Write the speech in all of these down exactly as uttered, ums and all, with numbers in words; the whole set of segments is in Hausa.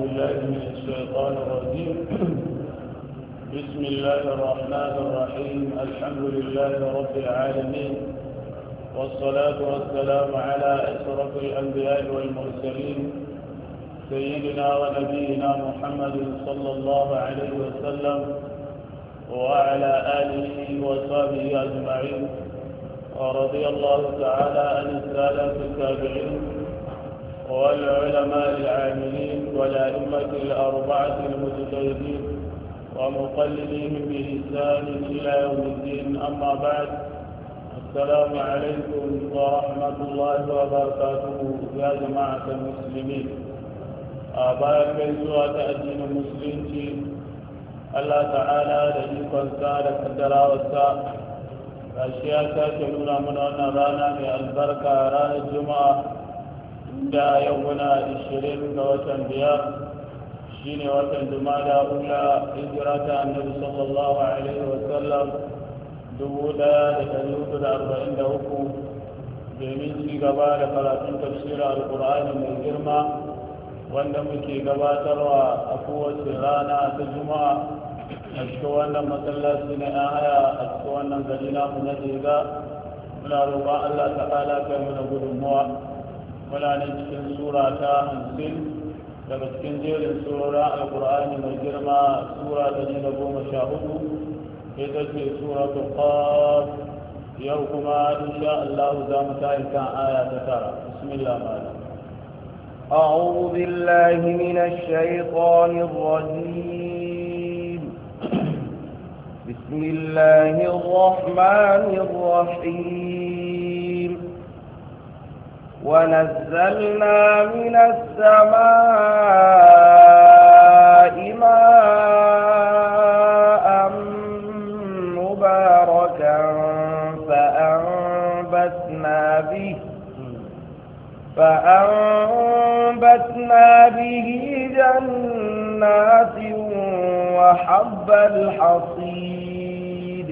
بالله من الشيطان الرجيم. بسم الله الرحمن الرحيم. الحمد لله رب العالمين، والصلاة والسلام على أشرف الأنبياء والمرسلين سيدنا ونبينا محمد صلى الله عليه وسلم وعلى آله وصحبه أجمعين، ورضي الله تعالى عن السادة التابعين والعلماء العاملين والأئمة الأربعة المجتهدين ومقلدين بإحسان إلى يوم الدين. أما بعد، السلام عليكم ورحمة الله وبركاته يا جماعة المسلمين. أبارك سورة الدين المسلمين. الله تعالى لديكم سادة الدرا والساء أشياء تاكلون من أن رانا من البركة رانا الجمعة دا يومنا الشرين وطن بيار شيني وطن جمعة أولى إجراء النبي صلى الله عليه وسلم دولا لتنيوت الأربعين دوكو جميل في قبال قراتين تفسير القرآن من الجرمى وانمكي قباتر وأقوة سرانا الجمعة أشكوانا مسلسين آية أشكوانا قليلا من الإيغاء من أرواء الله تعالى كمن قدموا ولا نجسن سورة هنسين لبسكن جير سورة القرآن مجرمة سورة دليل أبو مشاهد إذا في سورة قاف يوكما إن شاء الله زامتا كان آية ترى. بسم الله مالا. أعوذ بالله من الشيطان الرجيم. بسم الله الرحمن الرحيم. ونزلنا من السماء ماء مباركا فأنبتنا به فأنبتنا به جنات وحب الحصيد.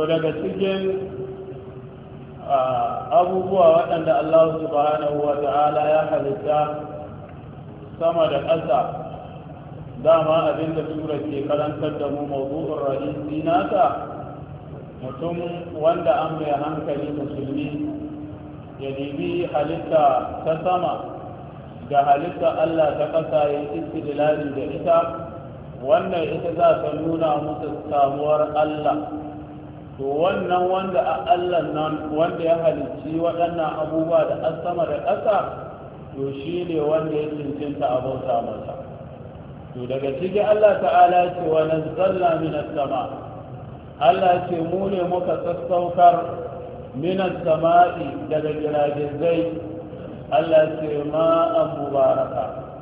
abubuwa waɗanda Allah subhanahu wa ta'ala ya halitta sama da ƙasa, dama abinda sura ke karantar da mu mawdu'ur rahisi nata mutum wanda an mai hankali musulmi ya dibi halitta ta sama da halitta Allah ta ƙasa ya istidlali da ita. wannan ita za ta nuna musu samuwar Allah. to wannan wanda a Allah nan wanda ya halicci waɗannan abubuwa da an sama da ƙasa, to shi ne wanda ya cincinta a bauta masa. to daga cikin Allah ta'ala ce wa nazzalna minas sama, Allah ce mu ne muka sassaukar minas sama'i daga giragizai. Allah ce ma'an mubaraka,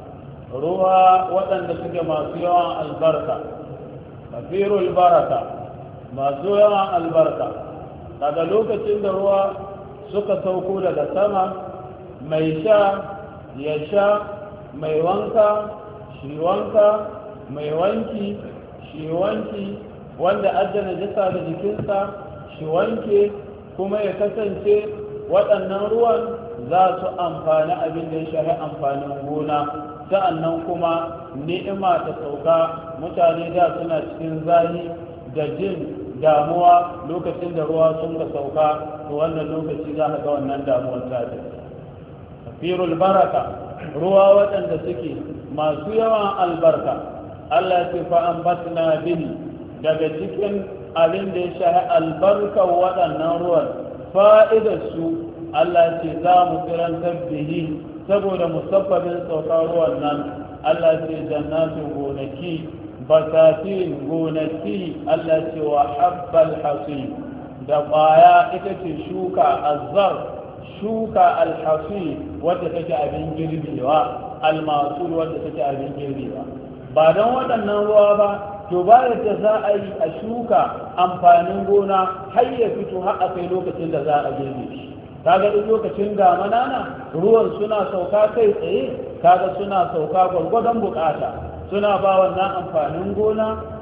ruwa waɗanda suke masu yawan albarka, kafirul baraka, masu yawan albarka. daga lokacin da ruwa suka sauko daga sama, mai sha ya sha, mai wanka shi wanka, mai wanki shi wanki, wanda addana jisa da jikinsa shi wanke, kuma ya kasance waɗannan ruwan za su amfani abin da ya shahi amfanin gona. sa'annan kuma ni'ima ta sauka. mutane da suna cikin zahi da jin damuwa lokacin da ruwa sun ga sauka, to wannan lokaci za ka ga wannan damuwar ta ce. kafirul baraka, ruwa waɗanda suke masu yawan albarka. Allah ce fa ambatna bihi, daga cikin abin da ya shahi albarkar waɗannan ruwan fa'idar su Allah ce za mu tsirantar bihi saboda musabbabin saukar ruwan nan. Allah ce jannatin gonaki, basatin gonaki. Allah ce wa habbal hasi, da ƙwaya ita ce shuka azzar, shuka alhasi wadda take abin girbewa, almasul wadda take abin girbewa. ba don waɗannan ruwa ba to ba da za a yi a shuka amfanin gona har ya fito har a kai lokacin da za a girbe shi. kaga duk lokacin damana na ruwan suna sauka kai tsaye, kaga suna sauka gwargwadon bukata, suna ba wannan amfanin gona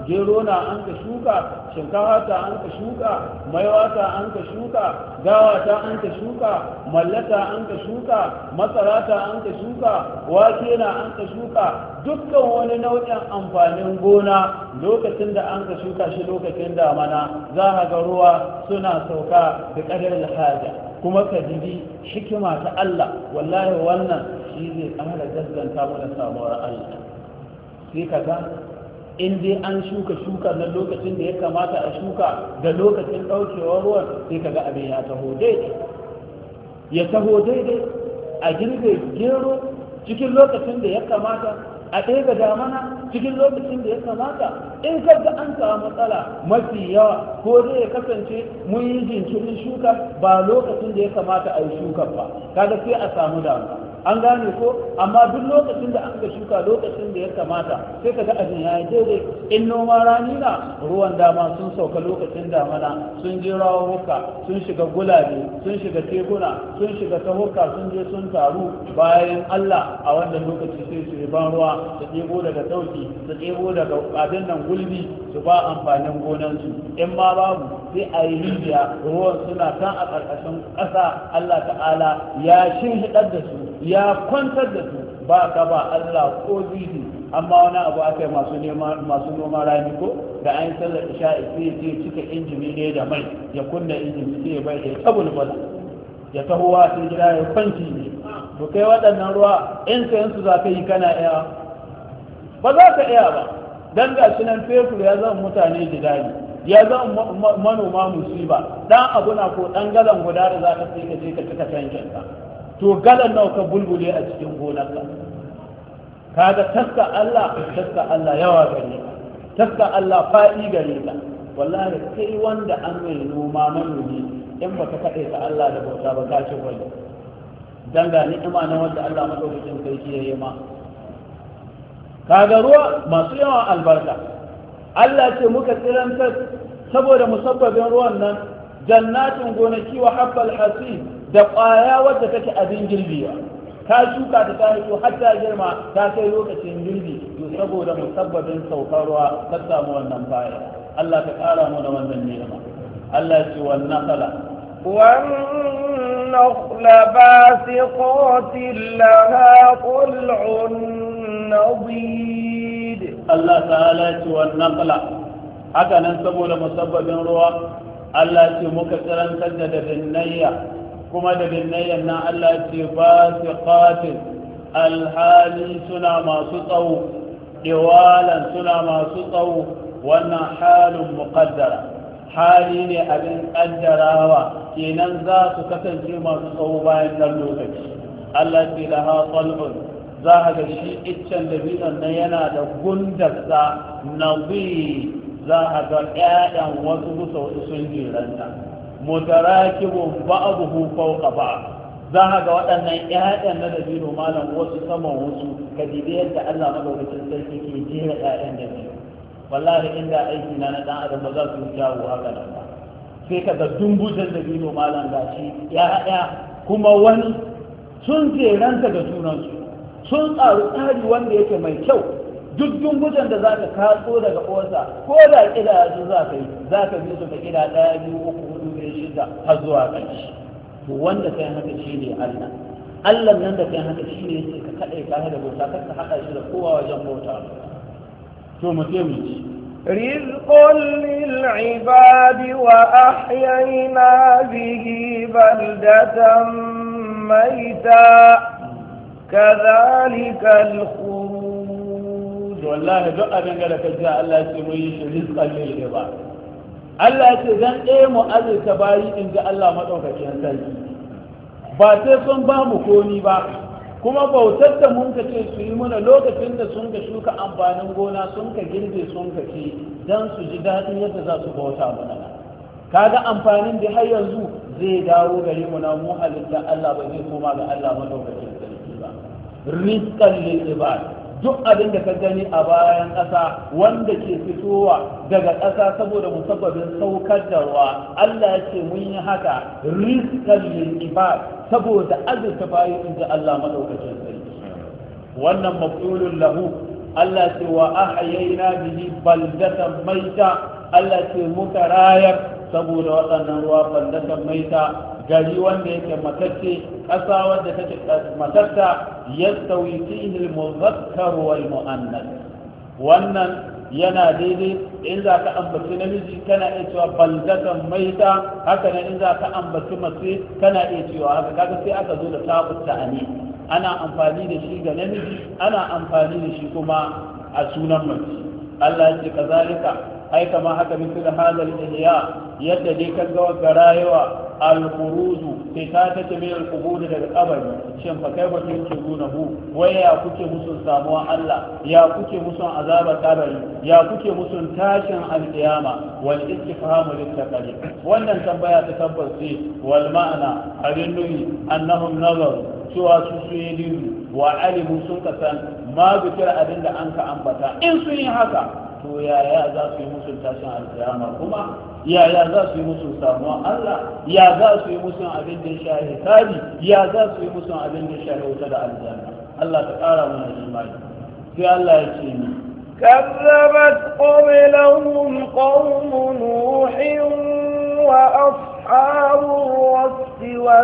gero na an ka shuka, shinkafa ta an ka shuka, maiwa ta an ka shuka, gawa ta an ka shuka, mallata an ka shuka, masara ta an ka shuka, wake na an ka shuka, dukkan wani nau'in amfanin gona lokacin da an ka shuka shi lokacin damana za a ga ruwa suna sauka da ƙadar haja. Kuma ka jibi hikima ta Allah, wallahi wannan shi zai ƙara gaskanta mana samuwar Allah. Sai ka ga in dai an shuka shuka na lokacin da ya kamata a shuka da lokacin ɗaukewar ruwan, sai ka ga abin ya taho daidai ya taho daidai a girbe gero cikin lokacin da ya kamata, a ɗaya ga damana cikin lokacin da ya kamata. In ka ga an samu matsala mafi yawa ko dai ya kasance mun yi jinkirin shuka ba lokacin da ya kamata a yi shuka ba, kaga sai a samu damuwa. An gane ko, amma duk lokacin da an ga shuka lokacin da ya kamata sai ka ga abin ya yi daidai. In noma rani na, ruwan dama sun sauka lokacin damana, sun je rawuka, sun shiga gulabe, sun shiga tekuna, sun shiga tahuka, sun je sun taru bayan Allah a wannan lokaci sai su yi ban ruwa, su ɗebo daga sauki, su ɗebo daga abin nan gulbi, su ba amfanin gonansu. In ma babu sai a yi rijiya, ruwan suna kan a ƙarƙashin ƙasa. Allah ta'ala ya shinhiɗar da su, ya kwantar da su, ba ka ba Allah ko zizi. Amma wani abu aka yi masu masu noma rani ko da an yi sallar isha'i sai ya cika injimi ne da mai, ya kunna injimi sai ya bai da ya tabulbula ya tahowa sai gida ya kwanci ne. To kai waɗannan ruwa in sayan su za ka yi kana iya ba za ka iya ba, dan ga shi nan fetur ya zama mutane jidali, ya zama manoma musiba. Dan abu na ko dan galan guda da za ka sai ka je ka cika tankin ka, to galan nawa ka bulbule a cikin gonarka. Kaga taska Allah, taska Allah yawa gare ka, taska Allah faɗi gare ka. Wallahi kai wanda an mai noma manomi in baka kaɗe ka Allah da bauta ba ka ci wani dan ga ni'ima na wanda Allah madaukakin sarki ya yi ma. Kaga ruwa masu yawan albarka, Allah ce muka tsirantar saboda musabbabin ruwan nan jannatin gonaki wa habbal hasib, da ƙwaya wadda take abin girbewa. Ka shuka ta ta hito har ta girma ta kai lokacin girbi, to saboda musabbabin saukar ruwa ka samu wannan baya. Allah ta ƙara mana wannan ni'ima. Allah ce wannan kala والنخل باسقات لها طلع نضيد. الله تعالى ce wannan kala haka nan saboda musabbabin ruwa Allah ce muka tsirantar da dabinnayya, kuma da binnayyan nan Allah ce ba su qatil alhali suna masu tsawo, diwalan suna masu tsawo. Wannan halin muqaddara, hali ne abin kaddarawa, kenan za su kasance masu tsawo bayan ɗan lokaci. Allah ce da ha qalbun, za a ga shi iccen dabinon nan yana da gundarsa nabi, za a ga ƴaƴan wasu bisa wasu sun jiranta. Mutarakibun ba'abuhu fawqa ba'd, za a ga waɗannan ƴaƴan na dabino malam wasu saman wasu, kadibe yadda Allah madaukakin sarki ke jera ƴaƴan dabino. Wallahi inda aiki na na dan adam ba za su jawo haka nan ba. Sai ka ga dumbujan dabino malam gashi ƴaƴa, kuma wani sun jeranta da junansu, sun tsaru tsari wanda yake mai kyau. Duk dumbujan da za ka katso daga uwarsa ko da ƙida su za ka yi, za ka bi su ka ƙida ɗaya biyu uku hudu biyar shida har zuwa ƙarshe. To wanda kai haka shi ne Allah. Allah nan da kai haka shi ne yake ka kaɗai ka da bauta, kar ka haɗa shi da kowa wajen bauta. To mu ce mu ci. رزقا للعباد وأحيينا به بلدة ميتا كذلك الخروج. والله duk abin da ka ji Allah ya ce mu yi shi rizqan lil ibad. Allah ya ce dan ɗaya mu azurta bayi in ji Allah madaukakin sarki, ba sai sun ba mu komi ba. Kuma bautar da mun ka ce su yi muna lokacin da sun ka shuka amfanin gona sun ka girbe sun ka ci don su ji daɗin yadda za su bauta mana. Kaga amfanin da har yanzu zai dawo gare mu na mu halitta Allah ba zai koma ga Allah madaukakin sarki ba. Rizqan lil ibad, duk abin da ka gani a bayan ƙasa wanda ke fitowa daga ƙasa saboda musabbabin saukar da ruwa, Allah ya ce mun yi haka rizqan lil ibad, saboda azurta bayi in ji Allah madaukakin sarki. Wannan maf'ulun lahu Allah ce wa ahyayna bihi baldatan maita Allah ce muka rayar saboda waɗannan ruwa baldatan maita gari wanda yake matacce ƙasa wanda take matatta yastawi fihi al-muzakkar wal mu'annas wannan yana daidai in za ka ambaci namiji kana iya cewa baldatan maita haka nan in za ka ambaci mace kana iya cewa haka kaga sai aka zo da tabu ta'ani ana amfani da shi ga namiji ana amfani da shi kuma a sunan mace Allah ya ce kazalika ai kama haka misal hadal ihya yadda dai kan ga garayewa al-khuruju sai ta take mai al-qubur daga kabari shin fa kai bakin tunahu waya kuke musun samuwa Allah ya kuke musun azaba kabari ya kuke musun tashin al-qiyama wal istifhamu lit-taqali wannan tambaya ta tabbace wal ma'ana abin nuhi annahum nazaru cewa su su yi wa alimu sun kasan ma bikir abin da an ka ambata in sun yi haka to yaya za su yi musun tashin alkiyama kuma yaya za su yi musun samuwa Allah ya za su yi musun abin da ya sha hisabi ya za su yi musun abin da ya sha wuta da aljanna Allah ta kara mana imani sai Allah ya ce ni كذبت قبلهم قوم نوح وأصحاب الرس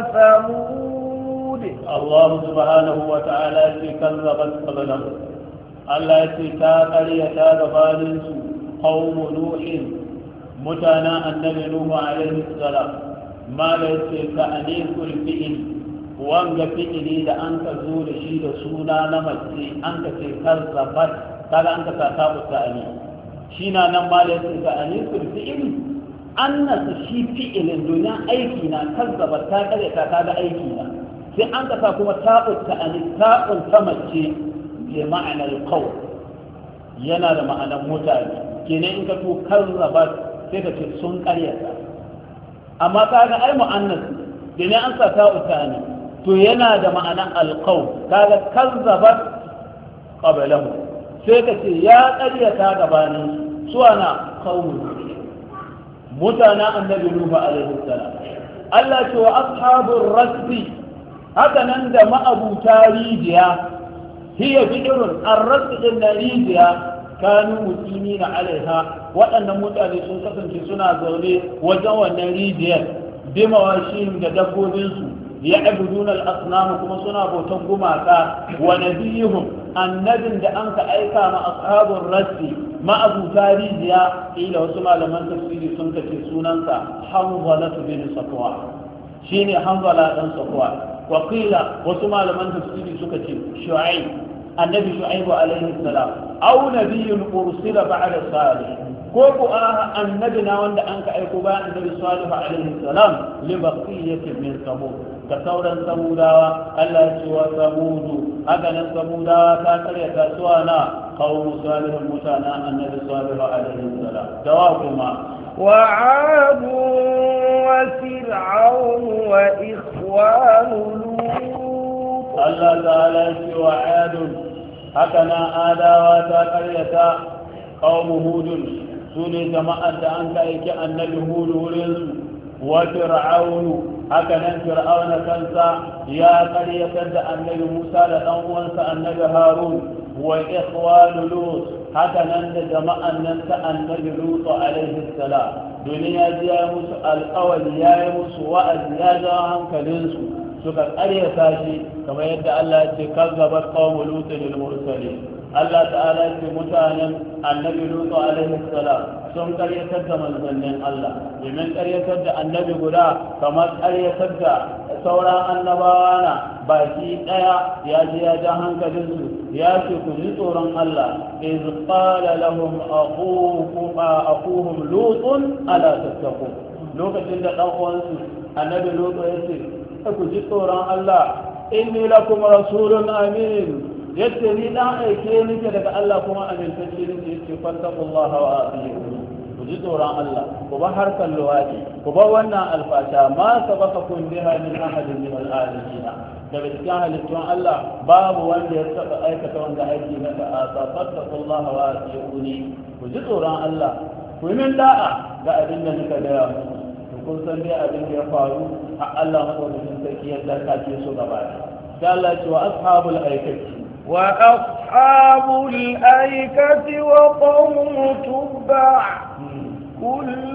وثمود الله سبحانه وتعالى كذبت قبلهم Allah ya ce ta ƙaryata gabaninsu qaumu nuhin mutana annabi nuhu alaihi salam ma la yace ka anikul fi'il wanga fi'ili da an ka zo da shi da suna na mace an ka ce kazzabat kaga an ka ta tabu ta'ani shi na nan ma la yace ka anikul fi'il annasa shi fi'ilin duniya aiki na kazzabat ta ƙaryata ta ga aiki na sai an ka sa kuma tabu ta'ani ta'un ta mace bi ma'anar qawl yana da ma'anar mutane kenan in ka to karrabat sai ka ce sun karyata amma kaga ai mu'annas kenan an sa ta utani to yana da ma'anar alqawl kaga karrabat qablahu sai ka ce ya karyata gabanin suwana qawmun mutana annabi nuhu alaihi salam Allah ce wa ashabur rasbi haka nan da ma'abuta rijiya هي بئر الرزق النريديا كانوا مقيمين عليها وأن متعلي سنة سنة زولي وجوى النريديا بمواشيهم ددبوا بنسو يعبدون الأصنام كما سنة بوتنقماتا ونبيهم النبي لأنك أيكا مع أصحاب الرزق ما أبو تاريديا إلى وسمع لمن تفسير سنة سنة حنظلة بن صفوان شيني حنظلة بن صفوان وقيل وسمع لمن تفسير سنة شعيب النبي شعيب عليه السلام أو نبي أرسل بعد صالح كوكو آه النبي ناوند أنك أيكوبا النبي صالح عليه السلام لبقية من ثمود كثورا ثمودا ألا سوى ثمود أغنى ثمودا كاكرية سوانا قوم صالح متانا النبي صالح عليه السلام جوابهما وعاد وفرعون وإخوان لوط Allah ta'ala ce wa adun haka na adawa ta karyata qaumu hudun su ne jama'ar da an ka aiki annabi hudu wurinsu wa fir'aunu haka nan fir'auna kansa ya karyatar da annabi musa da dan uwansa annabi harun wa ikhwanu lut haka nan da jama'an nan ta annabi lut alaihi salam duniya ya musu alƙawari ya yi musu wa'azi ya jawo hankalinsu suka ƙaryata shi kamar yadda Allah ya ce kazzabat qawmu lutin lil mursalin Allah ta'ala ya ce mutanen annabi lutu alaihi salam sun ƙaryatar da manzannin Allah domin ƙaryatar da annabi guda kamar ƙaryatar da sauran annabawa na baki ɗaya ya ji ya ja hankalinsu ya ce ku ji tsoron Allah iz qala lahum aquhum aquhum lutun ala tattaqun lokacin da dan uwansu annabi lutu ya ce ku ji tsoron Allah inni lakum rasulun amin yace ni dan aike nake daga Allah kuma amintacce nake yace fattaqullaha wa atiqu ku ji tsoron Allah ku ba harkan luwadi ku ba wannan alfasha ma sabaqakum biha min ahadin min al-alamin daga cikin halittun Allah babu wanda ya taba aikata wanda aiki na ta'asa fattaqullaha wa atiqu ku ji tsoron Allah ku yi min da'a ga abin da nika gaya muku kun san dai abin da ya faru a Allah madaukakin sarki ya darka ce su gaba da Allah ce wa ashabul aikati wa وأصحاب الأيكة وقوم تبع كل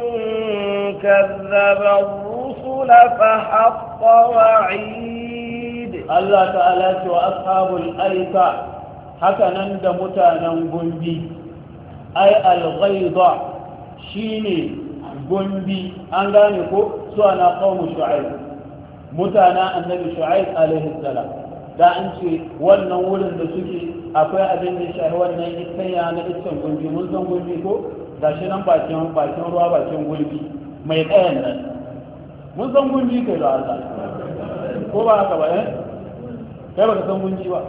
كذب الرسل فحق وعيد. الله تعالى وأصحاب الأيكة هكذا متانا بندي أي الغيضة شيني بندي أنغانيكو سوانا قوم شعيب متانا النبي شعيب عليه السلام da an ce wannan wurin da suke akwai abin da shahi wannan iskanya na iskan gulbi mun san gulbi ko ga shi nan bakin bakin ruwa bakin gulbi mai tsayan nan mun san gulbi kai da Allah ko ba haka ba eh kai ba ka san gulbi ba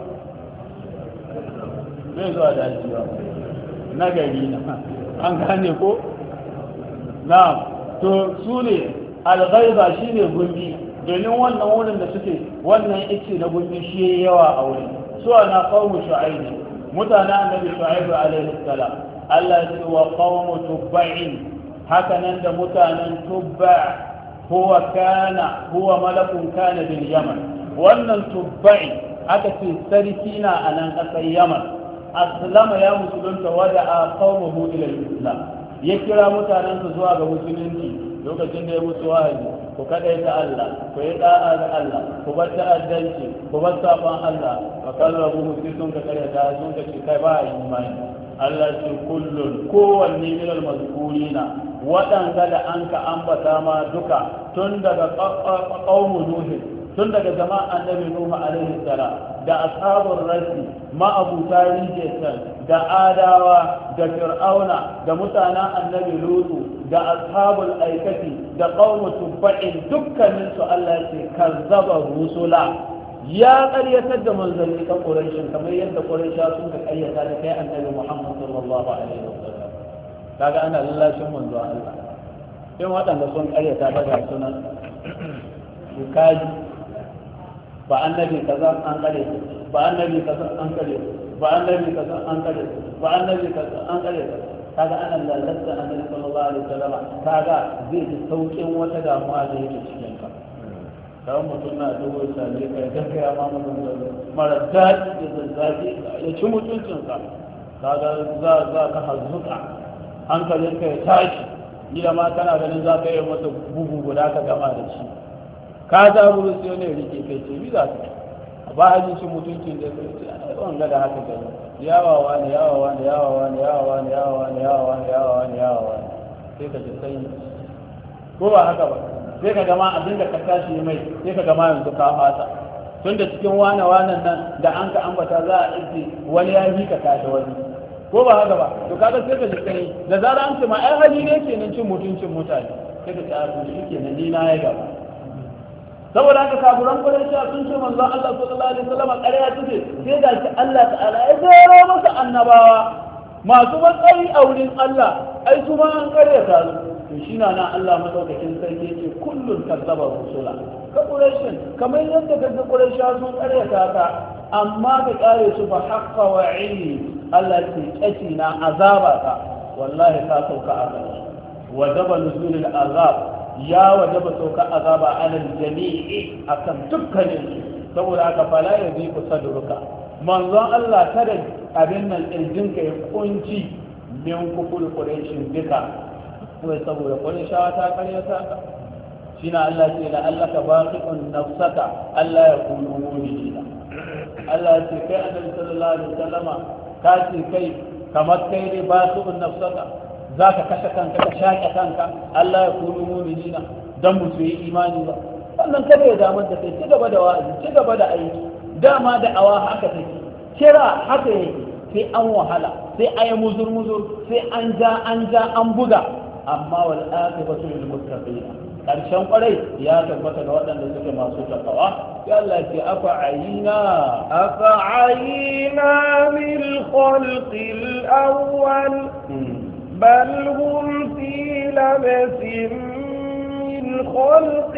zai zuwa da shi ba na gari na an gane ko na to su ne alghaiba shine gulbi domin wannan wurin da suke wannan ice na gulbi shi yawa a wurin su ana qaumu shu'aib mutanen annabi shu'aib alaihi salam Allah ya ce wa qaumu tubba'in haka nan da mutanen tubba huwa kana huwa malakun kana bil yaman wannan tubba'i aka ce sarki na a nan ƙasar yaman aslama ya musulunta wada a qaumuhu ila islam ya kira mutanensa zuwa ga musulunci lokacin da ya musu wahayi ku kadai ta Allah ku yi da'a ga Allah ku bar ta'addanci ku bar saban Allah fa kallabu mutum sun ka kare ta sun ka ce kai ba imani Allah ce kullun kowanne min al-mazkurina waɗanda da an ka ambata ma duka tun daga qaumu nuh tun daga jama'a annabi nuh alaihi salam da ashabur rasi ma abu tarihi da adawa da fir'auna da mutanen annabi lutu da ashabul aikati da qaumu tubba'in dukkanin su Allah ce kazzaba rusula ya ƙaryatar da manzanni ta Qurayshin kamar yadda Quraysha sun ka ƙaryata da kai annabi Muhammad sallallahu alaihi wasallam kaga ana lallashin manzo Allah in waɗanda sun ƙaryata daga sunan su kaji ba annabi kaza an ƙaryata ba annabi kaza an ƙaryata ba annabi kaza an ƙaryata ba annabi kaza an ƙaryata kaga ana lallasta annabi sallallahu alaihi wasallam kaga zai ji saukin wata damuwa da yake cikin ka kawai mutum na dubo sale kai gaskiya ma mutum mara daɗi da zazzafi ya ci mutuncinsa kaga za za ka hazuka hankalin ka ya tashi gida ma kana ganin za ka yi masa bugu guda ka gama da shi ka za buru sai ne rike kai ce bi za ka ba hajji cin mutuncin da kai ce ai wanga da haka gani yawawa ne yawawa ne yawawa ne yawawa ne yawawa ne yawawa ne yawawa ne yawawa ne sai ka ji sai ko ba haka ba sai ka gama abin da ka tashi mai sai ka gama yanzu ka fasa tun da cikin wane wanan nan da an ka ambata za a ɗauki wani ya yi ka tashi wani ko ba haka ba to kaga sai ka ji sai da zara an ce ma ai hali ne kenan cin mutuncin mutane sai ka tsaya shi kenan ni na ya gaba saboda haka kaburan Quraysh sun ce manzon Allah sallallahu alaihi wasallam ƙarya take sai da shi Allah ta'ala ya zaro masa annabawa masu matsayi a wurin Allah ai su ma an ƙaryata su to shi na nan Allah madaukakin sarki yake kullun kazzaba rusula ka Quraysh kamar yadda kaga Quraysh sun ƙaryata ka amma ka kare su fa haqqa wa ilmi Allah ce kaci na azaba ka wallahi ka sauka azaba wa daba nuzulul azab ya wajaba sauka azaba alal jami'i akan dukkanin saboda haka fala ya bi ku sadruka manzon Allah kada abin nan irjin ka ya kunci min kufur quraishin duka wai saboda quraishawa ta karyata ka shine Allah ce la allaka baqi'un nafsaka Allah ya kunu mu'minina Allah ce kai annabi sallallahu alaihi wasallama ka ce kai kamar kai ne baqi'un nafsaka za ka kashe kanka ka shaƙe kanka Allah ya kunu mu'minina dan mu su yi imani ba wannan kada ya damar da kai ci gaba da wa'azi ci gaba da aiki dama da awa haka take kira haka yake sai an wahala sai an yi muzur muzur sai an ja an ja an buga amma wal aqibatu lil muttaqin karshen kwarai ya tabbata ga waɗanda suke masu takawa ya Allah ce afa ayina afa ayina bil khalqil awwal بل هم في لبس من خلق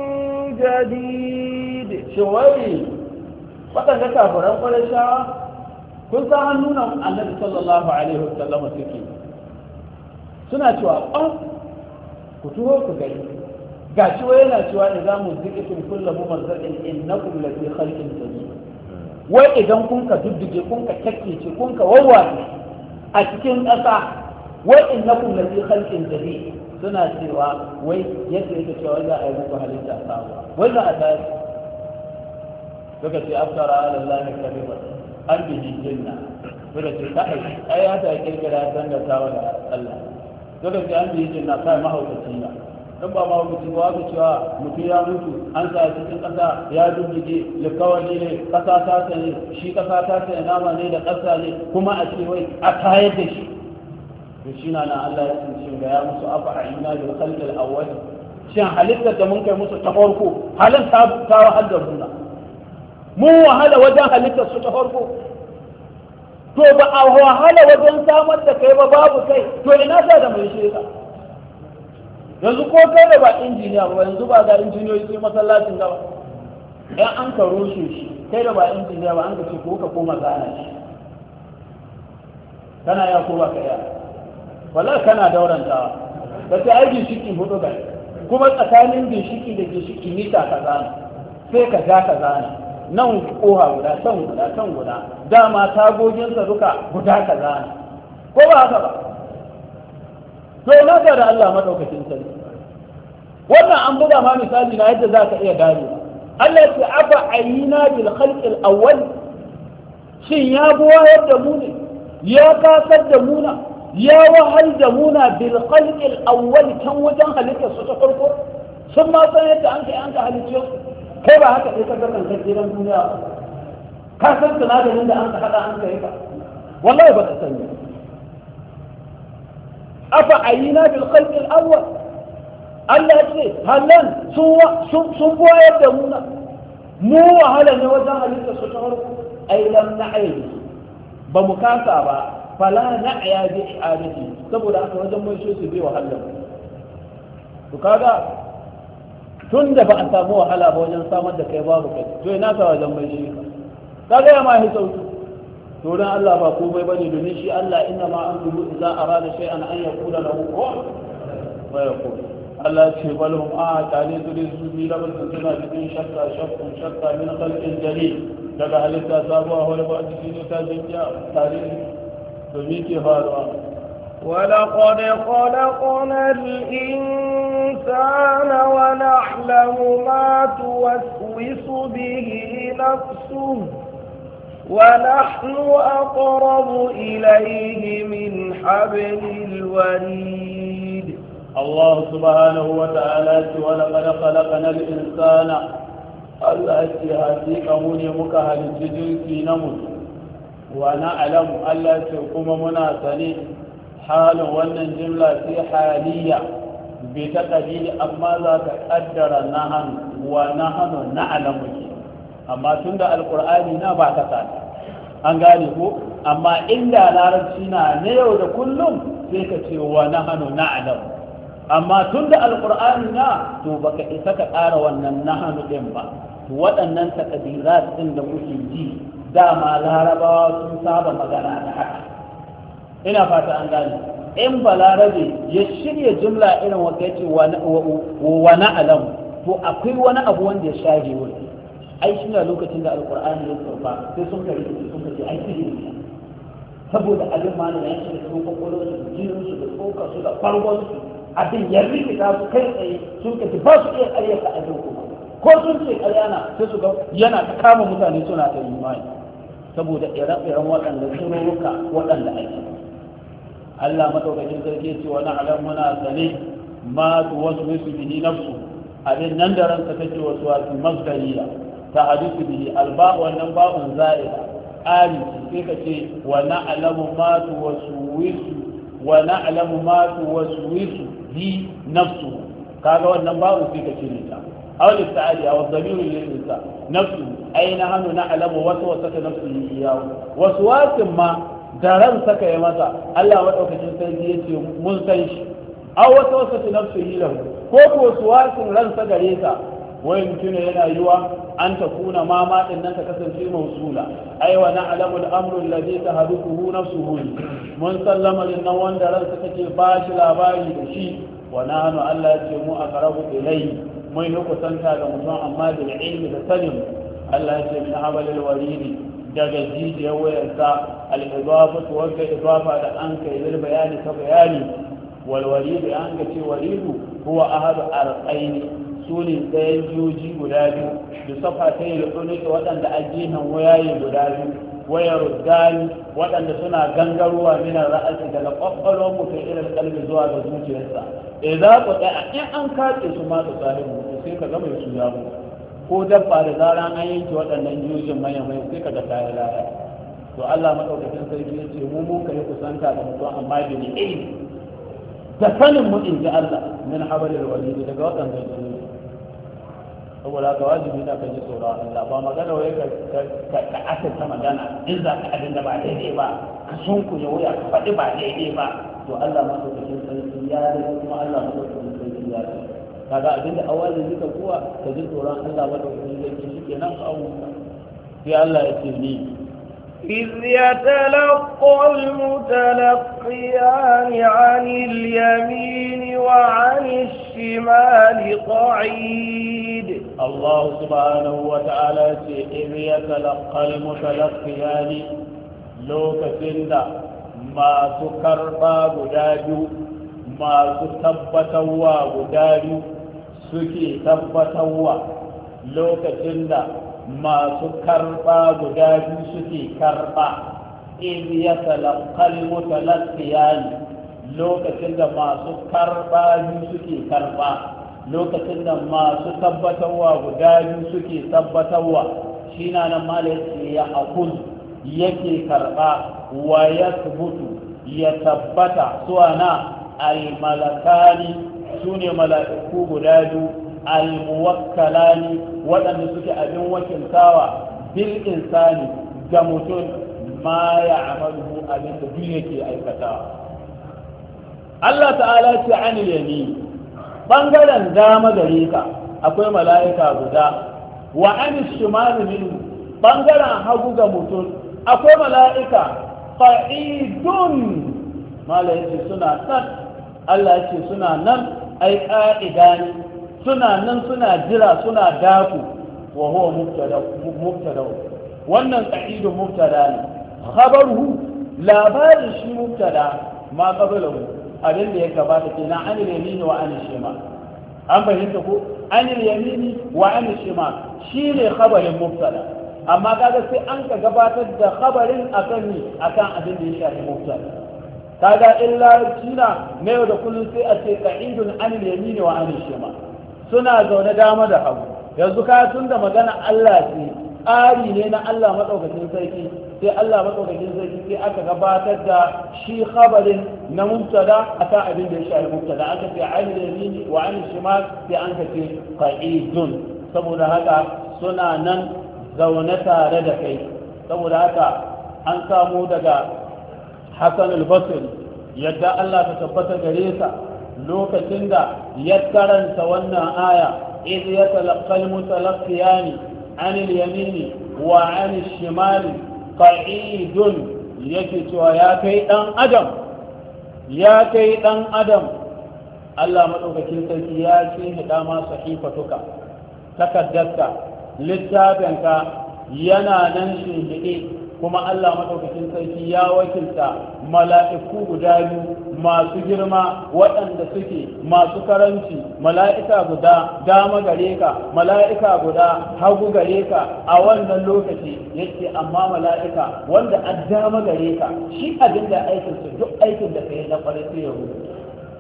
جديد شوي waɗanda kafiran ƙwarishawa kun san hannunan annabi sallallahu alaihi wasallam suke suna cewa ɓan ku tuho ku gani ga shi wai yana cewa da za mu zikitin kulla mu marzaɗin innakum lafi khalqin jadid wai idan kun ka dudduge kun ka kakkece kun ka warware a cikin ƙasa wai innakum lafi khalqin jadid suna cewa wai yadda yake cewa za a yi muku halitta sabuwa wai za a tashi suka ce aftara ala Allah kadiba an bihi jinna suka ce kai ai ya ta kirkira dangata wa Allah suka ce an bihi jinna kai mahaukaci na dan ba mahaukaci ba ka cewa mutum ya mutu an sa cikin kasa ya dubbe likawali ne kasa ta sani shi kasa ta sani nama ne da kasa ne kuma a ce wai a tayar da shi to shi na nan Allah ya tsinci ga ya musu afa aina bil khalq al awwal shin halittar da mun kai musu ta farko halin ta ta wahal da muna mu wahala wajen halittar su ta farko to ba a wahala wajen samar da kai ba babu kai to ina sa da mai shirka yanzu ko kai da ba injiniya ba yanzu ba ga injiniyoyi sai masallacin gaba ɗan an ka rushe shi kai da ba injiniya ba an ka ce ko ka koma gana shi kana ya ko ba ka ya wala kana daurantawa da ta aiki shiki hudu ga kuma tsakanin ginshiki da ginshiki mita ka zana sai ka ja ka zana nan koha guda can guda can guda dama tagoginsa duka guda ka zana ko ba haka ba to na ga da Allah madaukakin sarki wannan an buga ma misali na yadda za ka iya gane Allah ya ce afa ayina bil khalq al awwal shin ya buwayar da mu ne ya kasar da mu na ya wahal da mu na bil khalq al awwal kan wajen halittar su ta farko sun ma san yadda an kai an ka halicce kai ba haka sai ka ga kan gidan duniya ka san sinadarin da an ka hada an kai ka wallahi ba ka sani afa ayina bil khalq al awwal Allah ce halan sun sun boyar da mu na mu wahala ne wajen halitta su ta farko ai lam na'ayyi ba mu kasa ba fala na'ya bi i'adati saboda aka wajen mai so su bi wahala to kaga tun da ba a samu wahala ba wajen samar da kai babu kai to ina ka wajen mai shi kaga ya ma hi sauki to dan Allah ba komai bane domin shi Allah inna ma anzuru idza arada shay'an an yaqula lahu kun wa yakun Allah ce balhum a tare su da su bi da sun suna cikin shakka shakkun shakka min khalqin jalil daga halitta sabuwa wani ba cikin ta jinya tare to mi ke faruwa ولقد خلقنا الإنسان ونعلم ما توسوس به نفسه ونحن أقرب إليه من حبل الوريد الله سبحانه وتعالى ولقد خلقنا الإنسان الله يهديك أموني مكهل الجدل في نمت ونعلم الله يكون مناسني حال وأن الجملة في حالية بتقدير أما ذاك أدر نحن ونحن نعلم أما تند القرآن نبع تقال أنقاله أما إلا نارسنا نيو لكلهم فيك ونحن نعلم amma tun da alƙur'ani na to baka isa ka ƙara wannan nahanu ɗin ba waɗannan takadirat ɗin da kuke ji dama larabawa sun saba magana da haka ina fata an gane in balarabe ya shirya jumla irin wanda ya ce wa na'alam to akwai wani abu wanda ya share wani ai shi ne lokacin da alƙur'ani ya sauka sai sun kare sun kace ai sihiri saboda abin ma da ya shiga cikin kwakwalwarsu da jininsu da tsokarsu da farkonsu abin ya rikita su kai tsaye sun kaci ba su iya ƙaryata abin kuma ko sun ce ƙaryana sai su ga yana ta kama mutane suna ta imani saboda ire-iren waɗanda sururuka waɗanda ake Allah madaukakin sarki ce wani alam muna sane ma tu wasu wasu bihi nafsu abin nan da ranka take wasu wasu masdariya ta hadisu bihi alba wannan ba'un za'ida ali sai ka ce wa na'lamu ma tu wasu wasu wa na'lamu ma tu wasu wasu bi nafsu kaga wannan babu sai ka cire ta aw lista'ali aw dhamiru lil insa nafsu aina hanu na'lamu waswasata nafsihi iyahu waswasin ma da ran saka ya masa Allah madaukakin sarki yace mun san shi aw waswasata nafsihi lahu ko ko waswasin ran sa gare ka wai mutum yana yiwa an ta kuna ma ma din nan ta kasance mausula ai wa na'lamu al-amru alladhi tahduhu nafsuhu mun sallama lin nan wanda ransa take ba shi labari da shi wa nahnu Allah ya ce mu aqrabu ilayhi mun yi kusanta ga mutum amma da ilmi da sanin Allah ya ce min habalil waridi daga jijiyar wayarsa al-idafatu wa idafa da an kai lil bayani ka bayani wal walid an ga ce walidu huwa ahadu arqaini sune ɗayan joji guda biyu da safatai al-unuq waɗanda ajihan wayaye guda biyu wayar dani waɗanda suna gangarowa min ra'asi daga kwakwalwar mutum ila kalbi zuwa ga zuciyarsa idan ku da in an kace su ma da sahibu sai ka ga mai su ya ko dabba da zaran an yanke waɗannan jiyojin mai mai sai ka ga kayan laya to Allah madaukakin sarki ya ce mu mun kai kusanta da mutum amma da ni ilmi da sanin mu in ji Allah min habalil walidi daga waɗannan jiyoji saboda ka wajibi da ka ji tsoron Allah ba magana wai ka ka aka ta magana in za ka abin da ba daidai ba ka sun ku ya wuya ka faɗi ba daidai ba to Allah madaukakin sarki ya da kuma Allah madaukakin sarki ya da kaga abin da awalin duka kuwa ka ji tsoron Allah madaukakin sarki shikenan ka auna sai Allah ya ce ni إذ يتلقى المتلقيان عن اليمين وعن الشمال قعيد الله سبحانه وتعالى إذ يتلقى المتلقيان لو كسند ما سكربا غداجو ما ستبتوا غداجو سكي تبتوا لو كسند masu karba guda biyu suke karba in ya talaqqal mutalaqqiyani lokacin da masu karba biyu suke karba lokacin da masu tabbatarwa guda biyu suke tabbatarwa shi na nan malai ya akul yake karba wa yathbutu ya tabbata suwana al malakani sune mala'iku guda biyu al-muwakkalani waɗanda suke abin wakiltawa bil insani ga mutum ma ya amalu abin da duk yake aikatawa Allah ta'ala ce an yami bangaren dama gare ka akwai mala'ika guda wa an shimali min bangaren hagu ga mutum akwai mala'ika qa'idun mala'ika suna nan Allah ya ce suna nan ai qa'idani suna nan suna jira suna daku wa huwa mubtada mubtada wannan qa'idun mubtada ne khabaruhu labarin shi mubtada ma qablahu abin da ya gabata kenan an yamini wa an shima an fahimta ko an yamini wa an shima shine khabarin mubtada amma kaga sai an ka gabatar da khabarin akan ni akan abin da ya shafi mubtada kaga illa kina ne da kullun sai a ce qa'idun an yamini wa an shima suna zaune dama da hagu yanzu ka tun da magana Allah ce tsari ne na Allah maɗaukakin sarki sai Allah maɗaukakin sarki sai aka gabatar da shi khabarin na mubtada akan abin da ya shafi mubtada aka ce an yamini wa an shimal sai an ka ce qa'idun saboda haka suna nan zaune tare da kai saboda haka an samu daga Hassan al-Basri yadda Allah ta tabbata gare sa lokacin da ya karanta wannan aya idh yatalaqqal mutalaqqiyani an al-yamini wa an al-shimali qa'idun yake cewa ya kai dan adam ya kai dan adam Allah madaukakin sarki ya ce hida ma sahifatuka takaddarka littafinka yana nan shi kuma Allah madaukakin sarki ya wakilta mala'iku guda biyu masu girma waɗanda suke masu karanci mala'ika guda dama gare ka mala'ika guda hagu gare ka a wannan lokaci yake amma mala'ika wanda an dama gare ka shi abin da aikinsa duk aikin da ka yi na kwarai sai ya rubuta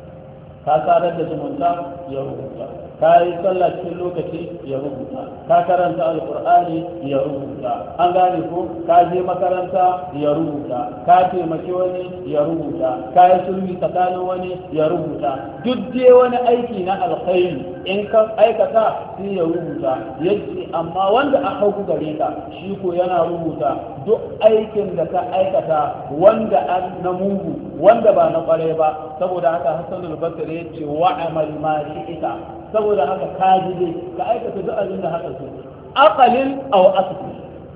ka sadar da zumunta ya rubuta ka yi sallah cikin lokaci ya rubuta ka karanta alkur'ani ya rubuta an gane ko ka je makaranta ya rubuta ka taimaki wani ya rubuta ka yi sulhi tsakanin wani ya rubuta duk dai wani aiki na alkhairi in ka aikata sai ya rubuta yace amma wanda a hagu gare ka shi ko yana rubuta duk aikin da ka aikata wanda an na mugu wanda ba na kware ba saboda haka Hassan al-Basri yace wa amal ma shi'ita saboda haka ka ji dai ka aikata duk abin da haka so aqalin aw asfi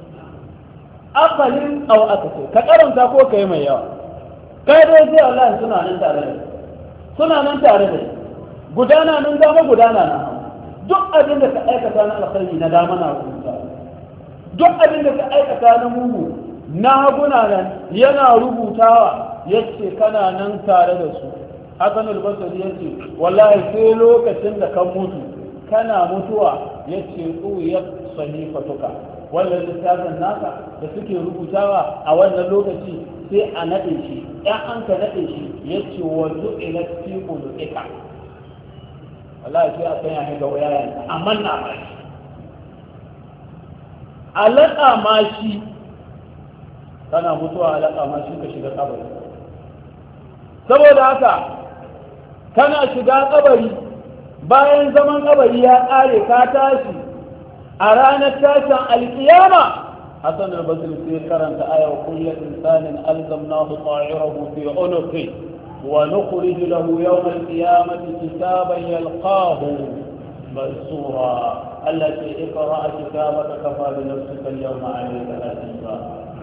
aqalin aw asfi ka karanta ko kai mai yawa kai dai sai Allah suna nan tare da suna nan tare da gudana nan dama gudana nan duk abin da ka aikata na alkhairi na dama na rubuta duk abin da ka aikata na mugu na haguna nan yana rubutawa yace kana nan tare da su. Hasan al-Basri yace wallahi sai lokacin da kan mutu kana mutuwa yace ya sahifatuka wannan littafin naka da suke rubutawa a wannan lokaci sai a nade shi ɗan an ka nade shi yace wanzu ila tiqu ika wallahi sai a sanya shi ga wayayen amma na ba shi alaka ma shi kana mutuwa alaka ma shi ka shiga kabari saboda haka kana shiga kabari bayan zaman kabari ya kare ka tashi a ranar tashin alkiyama hasan al-basri sai karanta aya wa kullu insanin alzamnahu ta'irahu fi unuqi wa nukhrij lahu yawm al-qiyamati kitaban yalqahu mansura allati iqra kitabaka kafa bi nafsika al-yawma 'alayka hasiba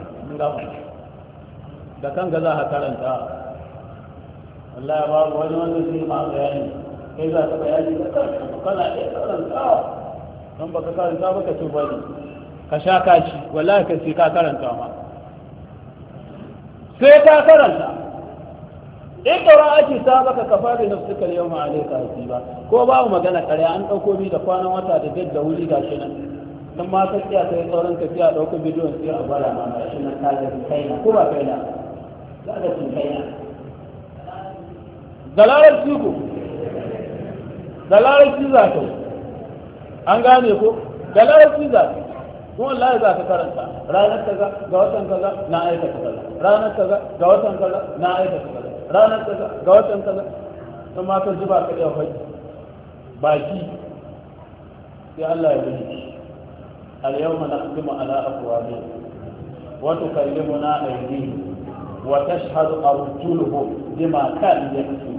da kanka za ka karanta wallahi babu wani wanda zai ma bayani kai za ka bayani da kanka kana iya karanta don baka karanta baka ce bane ka sha kashi wallahi ka sai ka karanta ma sai ka karanta ikra ake sa baka kafa da nafsuka yawma alayka hasiba ko babu magana kare an dauko bi da kwanan wata da dad da wuri gashi nan dan ma ka tsaya kai sauran ka tsaya dauko bidiyon sai a bara ma gashi nan ka ga kaina ko ba kaina za ka ci kaina dalalar ciku dalalar ci za ka an gane ko da larabci za ka kuma Allah za ka karanta ranar kaza ga watan kaza na aikata kaza ranar kaza ga watan kaza na aikata kaza ranar kaza ga watan kaza in ma ka zuba ka iya faɗi baki sai Allah ya bani al-yawma naqdimu ala afwahihim wa tukallimuna aydihim wa tashhadu arjuluhum bima kanu yaksubun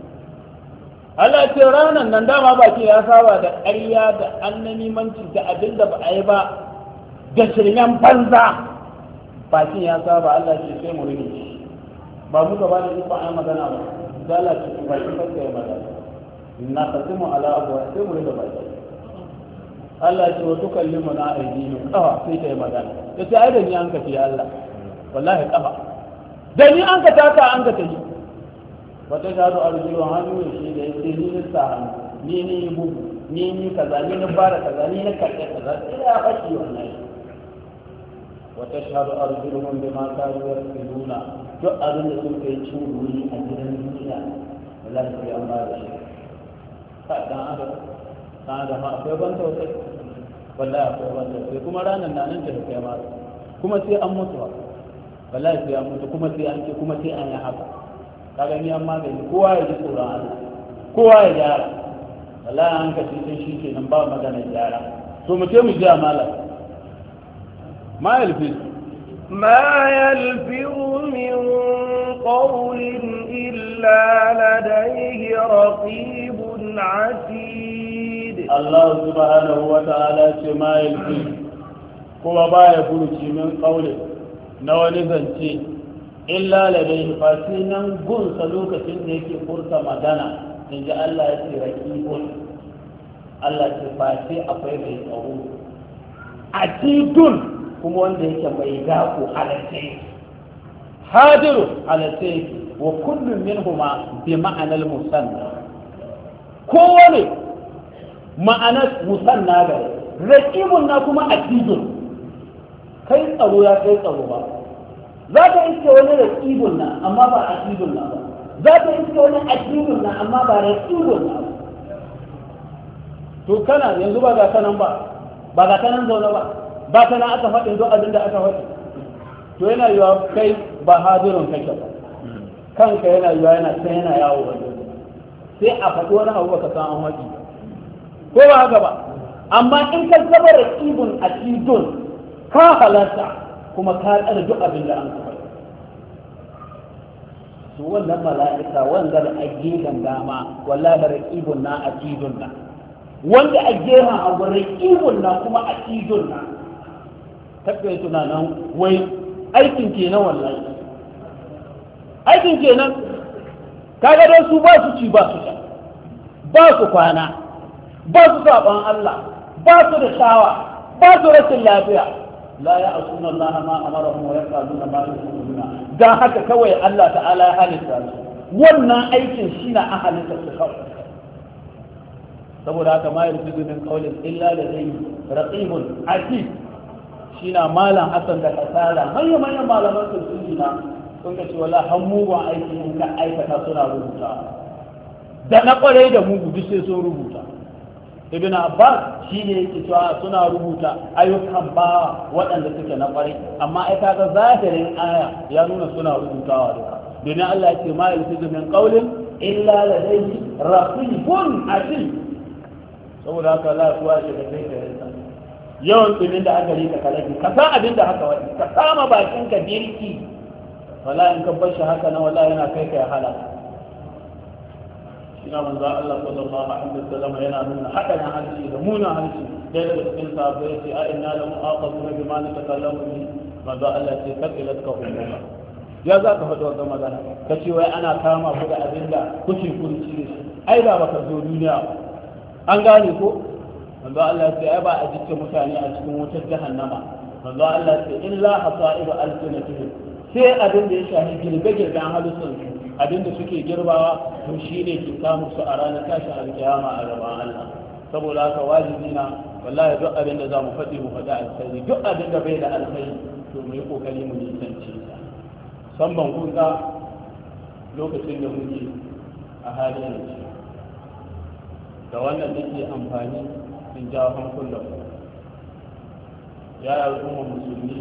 Allah ce ranar nan dama baki ya saba da ƙarya da annamimanci da abin da ba a yi ba da shirmen banza bakin ya saba Allah ce sai mu rike ba mu gaba da iko an magana ba da Allah ce ku baki ba sai magana na qasimu ala abu sai mu rike baki Allah ce wa tukallimu na aidinu kafa sai ta yi magana yace ai da ni an ka ce Allah wallahi kafa da ni an ka taka an ka tayi wata gado arzikin hannu ne shi da yake ni na sa hannu ni ne bugu ni ni kaza ni na fara kaza ni na karɓe kaza sai ya fashi wannan wata shahadu arzikin da ma ta ruwa nuna duk abin da suka yi cin wuri a gidan duniya wallahi sai an ba da shi ka dan adam dan adam akwai ban tausayi wallahi akwai ban tausayi kuma ranar nan nan da kai ma kuma sai an mutu wallahi sai an mutu kuma sai an ce kuma sai an yi haka kaga ni an magani kowa ya ji tsoron Allah kowa ya gyara wallahi an ka cikin shi kenan ba magana gyara to mu ce mu ji amala ma yalfi ma yalfiu min qawlin illa ladayhi raqibun atid Allah subhanahu wa ta'ala ce ma yalfi kuma baya furuci min qawlin na wani zance illa ladaihi fasi nan gunsa lokacin da yake furta magana in ji Allah ya ce raqibun Allah ce fasi akwai mai tsaro atidun kuma wanda yake mai dako halatte hadiru halatte wa kullum minhuma bi ma'anar musanna kowane ma'anar musanna ga raqibun na kuma atidun kai tsaro ya kai tsaro ba za ka iske wani raƙibun na amma ba aƙibun na ba za ka iske wani aƙibun na amma ba raƙibun na ba to kana yanzu ba ga kanan ba ba ga kanan zaune ba ba kana aka faɗin duk abin da aka faɗi to yana yiwa kai ba hadirin kake ba kanka yana yiwa yana sai yana yawo ba sai a faɗi wani abu baka san an faɗi ko ba haka ba amma in ka zama raƙibun aƙidun ka halarta kuma ka tsara duk abin da an kafa su wannan mala'ika wanda da ajidan dama wallahi raqibun na atidun na wanda ajeha abu raqibun na kuma atidun na takai tunanan wai aikin kenan wallahi aikin kenan kaga dai su ba su ci ba su sha ba su kwana ba su saban Allah ba su da shawa ba su rashin lafiya la ya'suna Allah ma amarahum wa yaf'aluna ma yu'maruna dan haka kawai Allah ta'ala ya halitta su wannan aikin shi na ahalinta su kawai saboda haka ma yarjudu min qawlin illa ladayhi raqibun atid shi na malam hasan da kasala manyan manyan malaman tafsiri na sun ka ce wala han mugun aiki in ka aikata suna rubuta da na kwarai da mugu duk sai sun rubuta ibn abbas shi ne yake cewa suna rubuta ayyukan bawa waɗanda suke na kwarai amma ai kaga zahirin aya ya nuna suna rubutawa duka domin Allah ya ce ma yalfizu min qawlin illa ladayhi raqibun atid saboda haka la kuwa shi da kai da yawan tsumin da aka rika kalaki ka san abin da haka wani ka sama bakin ka birki wala in ka bar shi haka na wala yana kai ka ya halaka shi na manzo Allah sallallahu alaihi wasallam yana nuna haka na halci da muna halci dai daga cikin sahabbai yace a inna lam aqaduna bima natakallamu bi manzo Allah ce kabilat ka umma ya za ka faɗi wannan magana ka ce wai ana kama ku da abin da kuke kunci da shi ai da baka zo duniya an gane ko manzo Allah ya ce ai ba a jikke mutane a cikin wutar jahannama manzo Allah ya ce illa hasaibu alsinatihim sai abin da ya shafi girbe-girben halussun su abin da suke girbawa to shine ke samu su a ranar tashin alkiyama a gaban Allah saboda haka wajibi na wallahi duk abin da zamu faɗi mu faɗi alkhairi duk abin da bai da alkhairi to mu yi kokari mu nisance sa san ban kunga lokacin da muke a halin yanzu da wannan nake amfani in jawo hankulan ya yi al'ummar musulmi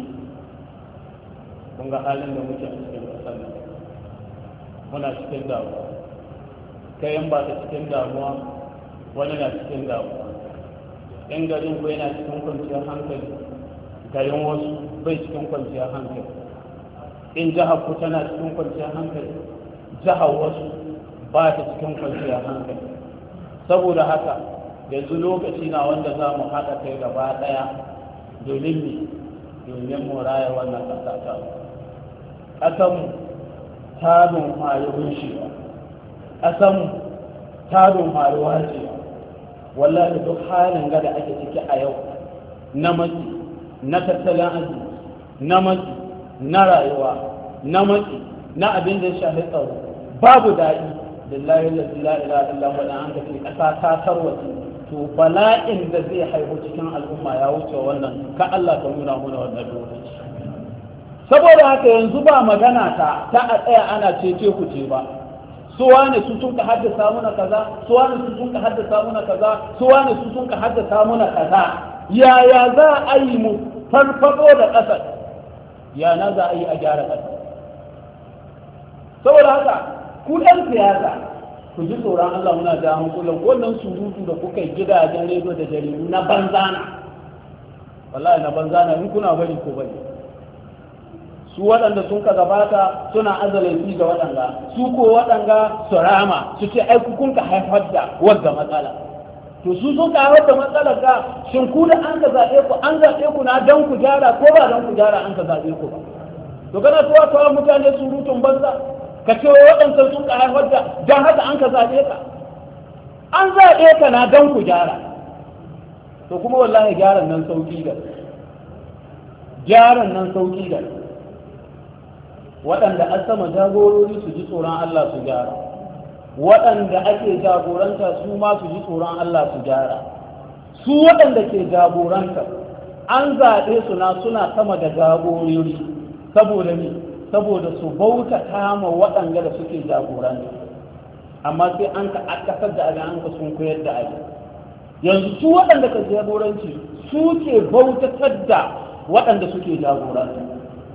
kun ga halin da muke a cikin ƙasar nan muna cikin damuwa kayan ba ta cikin damuwa wani na cikin damuwa yan garin ku yana cikin kwanciyar hankali garin wasu bai cikin kwanciyar hankali in jihar ku tana cikin kwanciyar hankali jihar wasu ba ta cikin kwanciyar hankali saboda haka yanzu lokaci na wanda za mu haɗa kai gaba ɗaya domin ne domin mu raya wannan ƙasa ta ƙasanmu ta dumfari rushewa ƙasanmu ta dumfari wacewa wallahi duk halin gada ake ciki a yau na matsi na tattalin arziki na matsi na rayuwa na matsi na abin da ya shafi tsaro babu daɗi billahi la ilaha illa huwa da an kace ƙasa ta tarwace to bala'in da zai haihu cikin al'umma ya wuce wannan ka Allah ka nuna mana wannan lokaci saboda haka yanzu ba magana ta ta a tsaya ana cece ku ce ba su wane su sun ka haddasa muna kaza su wane su sun ka haddasa muna kaza su wane su sun ka haddasa muna kaza yaya za a yi mu farfado da ƙasar ya na za a yi a gyara ƙasar saboda haka ku ɗan siyasa ku ji tsoron Allah muna da hankulan wannan surutu da kuka yi gidajen rediyo da jaridu na banzana wallahi na banzana in kuna bari ko bari su waɗanda sun ka gabata suna azalafi ga waɗanda su ko waɗanda su rama su ce ai kun ka haifar da wadda matsala to su sun ka haifar da matsalar ga shin ku da an ka zaɓe ku an zaɓe ku na dan ku gyara ko ba dan ku gyara an ka zaɓe ku ba to kana tuwa tuwa mutane surutun banza ka ce waɗancan sun ka haifar da don haka an ka zaɓe ka an zaɓe ka na don ku gyara to kuma wallahi gyaran nan sauƙi da gyaran nan sauƙi da waɗanda an sama jagorori su ji tsoron Allah su gyara waɗanda ake jagoranta su ma su ji tsoron Allah su gyara su waɗanda ke jagoranta an zaɓe su na suna sama da jagorori saboda ne saboda su bauta kama waɗanda da suke jagoranta amma sai an ka akasar da abin an ka sun koyar da abin yanzu su waɗanda ka jagoranci su ke bautatar da waɗanda suke jagoranta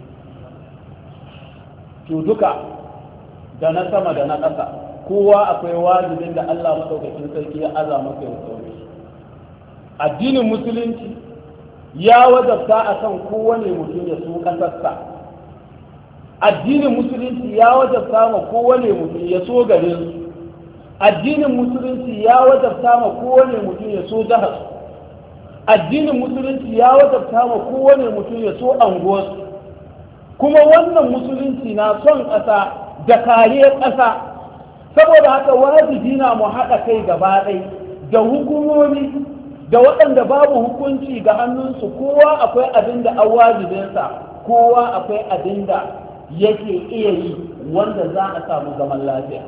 to duka da na sama da na ƙasa kowa akwai wajibin da Allah maɗaukakin sarki ya aza maka ya sauke addinin musulunci ya wajabta a kan kowane mutum ya so ƙasarsa addinin musulunci ya wajabta ma kowane mutum ya so garin addinin musulunci ya wajabta ma kowane mutum ya so jihar addinin musulunci ya wajabta ma kowane mutum ya so anguwarsu kuma wannan musulunci na son ƙasa da kariyar ƙasa saboda haka wajibi na mu haɗa kai gaba ɗai da hukumomi da waɗanda babu hukunci ga hannunsu, kowa akwai abin da an wajibinsa, kowa akwai abin da yake iya yi wanda za a samu zaman lafiya.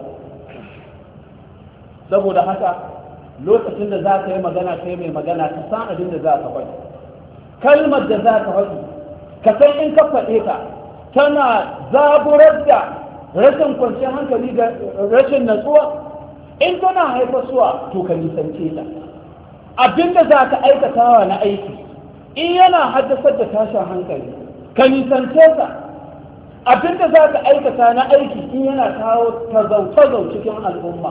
Saboda haka lokacin da za ka yi magana kai mai magana ka san abin da za ka faɗi, kalmar da za ka faɗi ka san in ka faɗe ka tana zaburar da rashin kwanciyar hankali da rashin natsuwa, in tana haifarsuwa to ka nisance ta. Abin da za ka aikatawa na aiki in yana haddasar da tashin hankali ka nisance ta. Abin da za ka aikata na aiki in yana kawo tazau-tazau cikin al'umma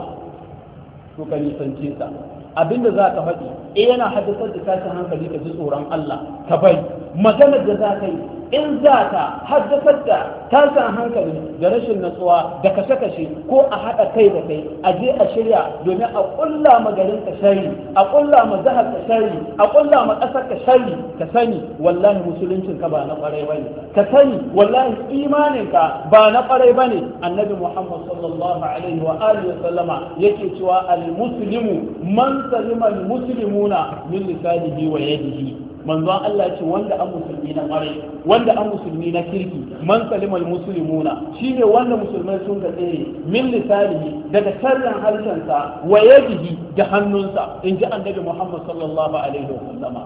to ka nisance ta. Abin da za ka faɗi in yana haddasar da tashin hankali ka ji tsoron Allah ka bari. Maganar da za ka yi in za ka haddasar da tashin hankali da rashin natsuwa da kashe-kashe ko a haɗa kai da kai a je a shirya domin a ƙulla ma garin ka shari, a ƙulla ma jihar ka shari, a ƙulla ma ƙasar ka shari, ka sani wallahi musuluncin ka ba na ƙwarai bane, ka sani wallahi imanin ka ba na ƙwarai bane. Annabi Muhammad sallallahu alaihi wa alihi wa sallama yake cewa al-muslimu man salima al-muslimuna min lisanihi wa yadihi. Manzon Allah ce wanda an musulmi na ƙwarai, wanda an musulmi na kirki, man salimal muslimuna shine wanda musulmai sun ga tsere min lisanihi daga sharrin harshensa wa yadihi da hannunsa, in ji annabi Muhammad sallallahu alaihi wa sallama.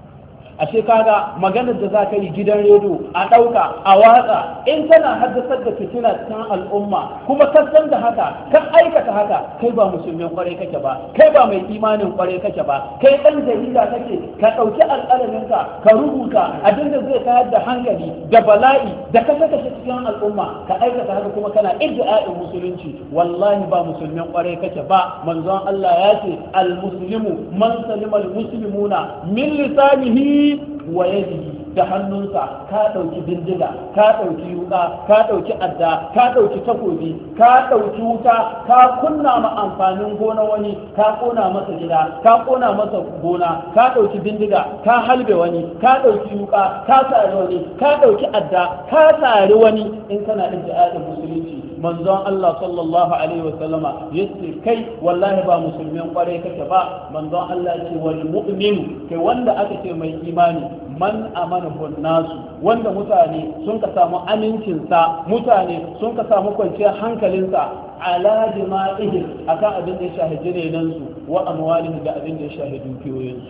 Ashe kaga maganar da za ka yi gidan rediyo a ɗauka a watsa in tana haddasar da fitina cikin al'umma kuma ka san da haka ka aikata haka, kai ba musulmin kwarai kake ba, kai ba mai imanin kwarai kake ba, kai ɗan jarida kake ka ɗauki alƙalaminka ka rubuta abin da zai tayar da hankali da bala'i da kashe kashe cikin al'umma, ka aikata haka kuma kana iddia'in musulunci, wallahi ba musulmin kwarai kake ba. Manzon Allah ya ce al-muslimu man salima al-muslimuna min lisanihi wa yadihi, da hannunsa ka ɗauki bindiga, ka ɗauki yuka, ka ɗauki adda, ka ɗauki takobi, ka ɗauki wuta, ka kunna ma amfanin gona wani, ka ƙona masa gida, ka ƙona masa gona, ka ɗauki bindiga, ka halbe wani, ka ɗauki yuka, ka sari wani, ka ɗauki adda, ka sari wani, in kana ɗin jihadin musulunci. Manzon Allah sallallahu alaihi wa sallama yace kai wallahi ba musulmin kwarai kake ba. Manzon Allah ce wal mu'minu, kai wanda aka ce mai imani, man amana nasu, wanda mutane sun ka samu amincinsa, mutane sun ka samu kwanciyar hankalinsa ala dima'ihim akan abin da ya shahidi renansu wa amwalihim da abin da ya shahidi dukiyoyinsu.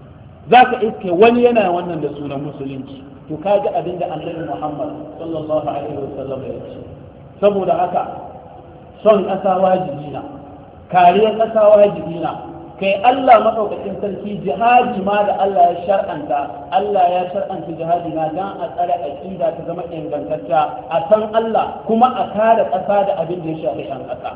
Zaka iske wani yana wannan da sunan musulunci, to kaji abin da Annabi Muhammad sallallahu alaihi wa sallam ya ce. Saboda haka son ƙasa wajibi na, kariyar ƙasa wajibi na, kai Allah maɗaukakin sarki jihadi ma da Allah ya shar'anta, Allah ya shar'anta jihadi na don a tsare aƙida ta zama ingantacca, a san Allah kuma a kare ƙasa da abin da ya shafi ɗan ƙasa.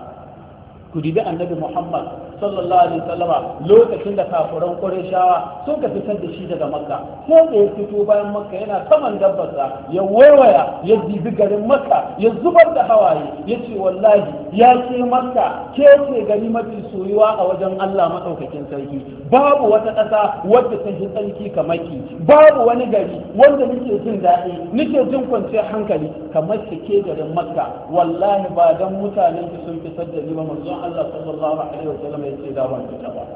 Ku dibi Annabi Muhammad sallallahu alaihi wasallama lokacin da kafuran Qurayshawa sun ka fitar da shi daga Makka, sai da ya fito bayan Makka yana saman dabbarsa ya waiwaya ya dibi garin Makka ya zubar da hawaye ya ce wallahi ya ce Makka ke ce gari mafi soyuwa a wajen Allah madaukakin sarki, babu wata ƙasa wadda ta ji tsarki kamar ki, babu wani gari wanda nake jin daɗi nake jin kwanciyar hankali kamar ki ke garin Makka, wallahi ba dan mutanen ki sun fitar da ni ba manzon Allah sallallahu alaihi wasallam ya ce da ban fita ba.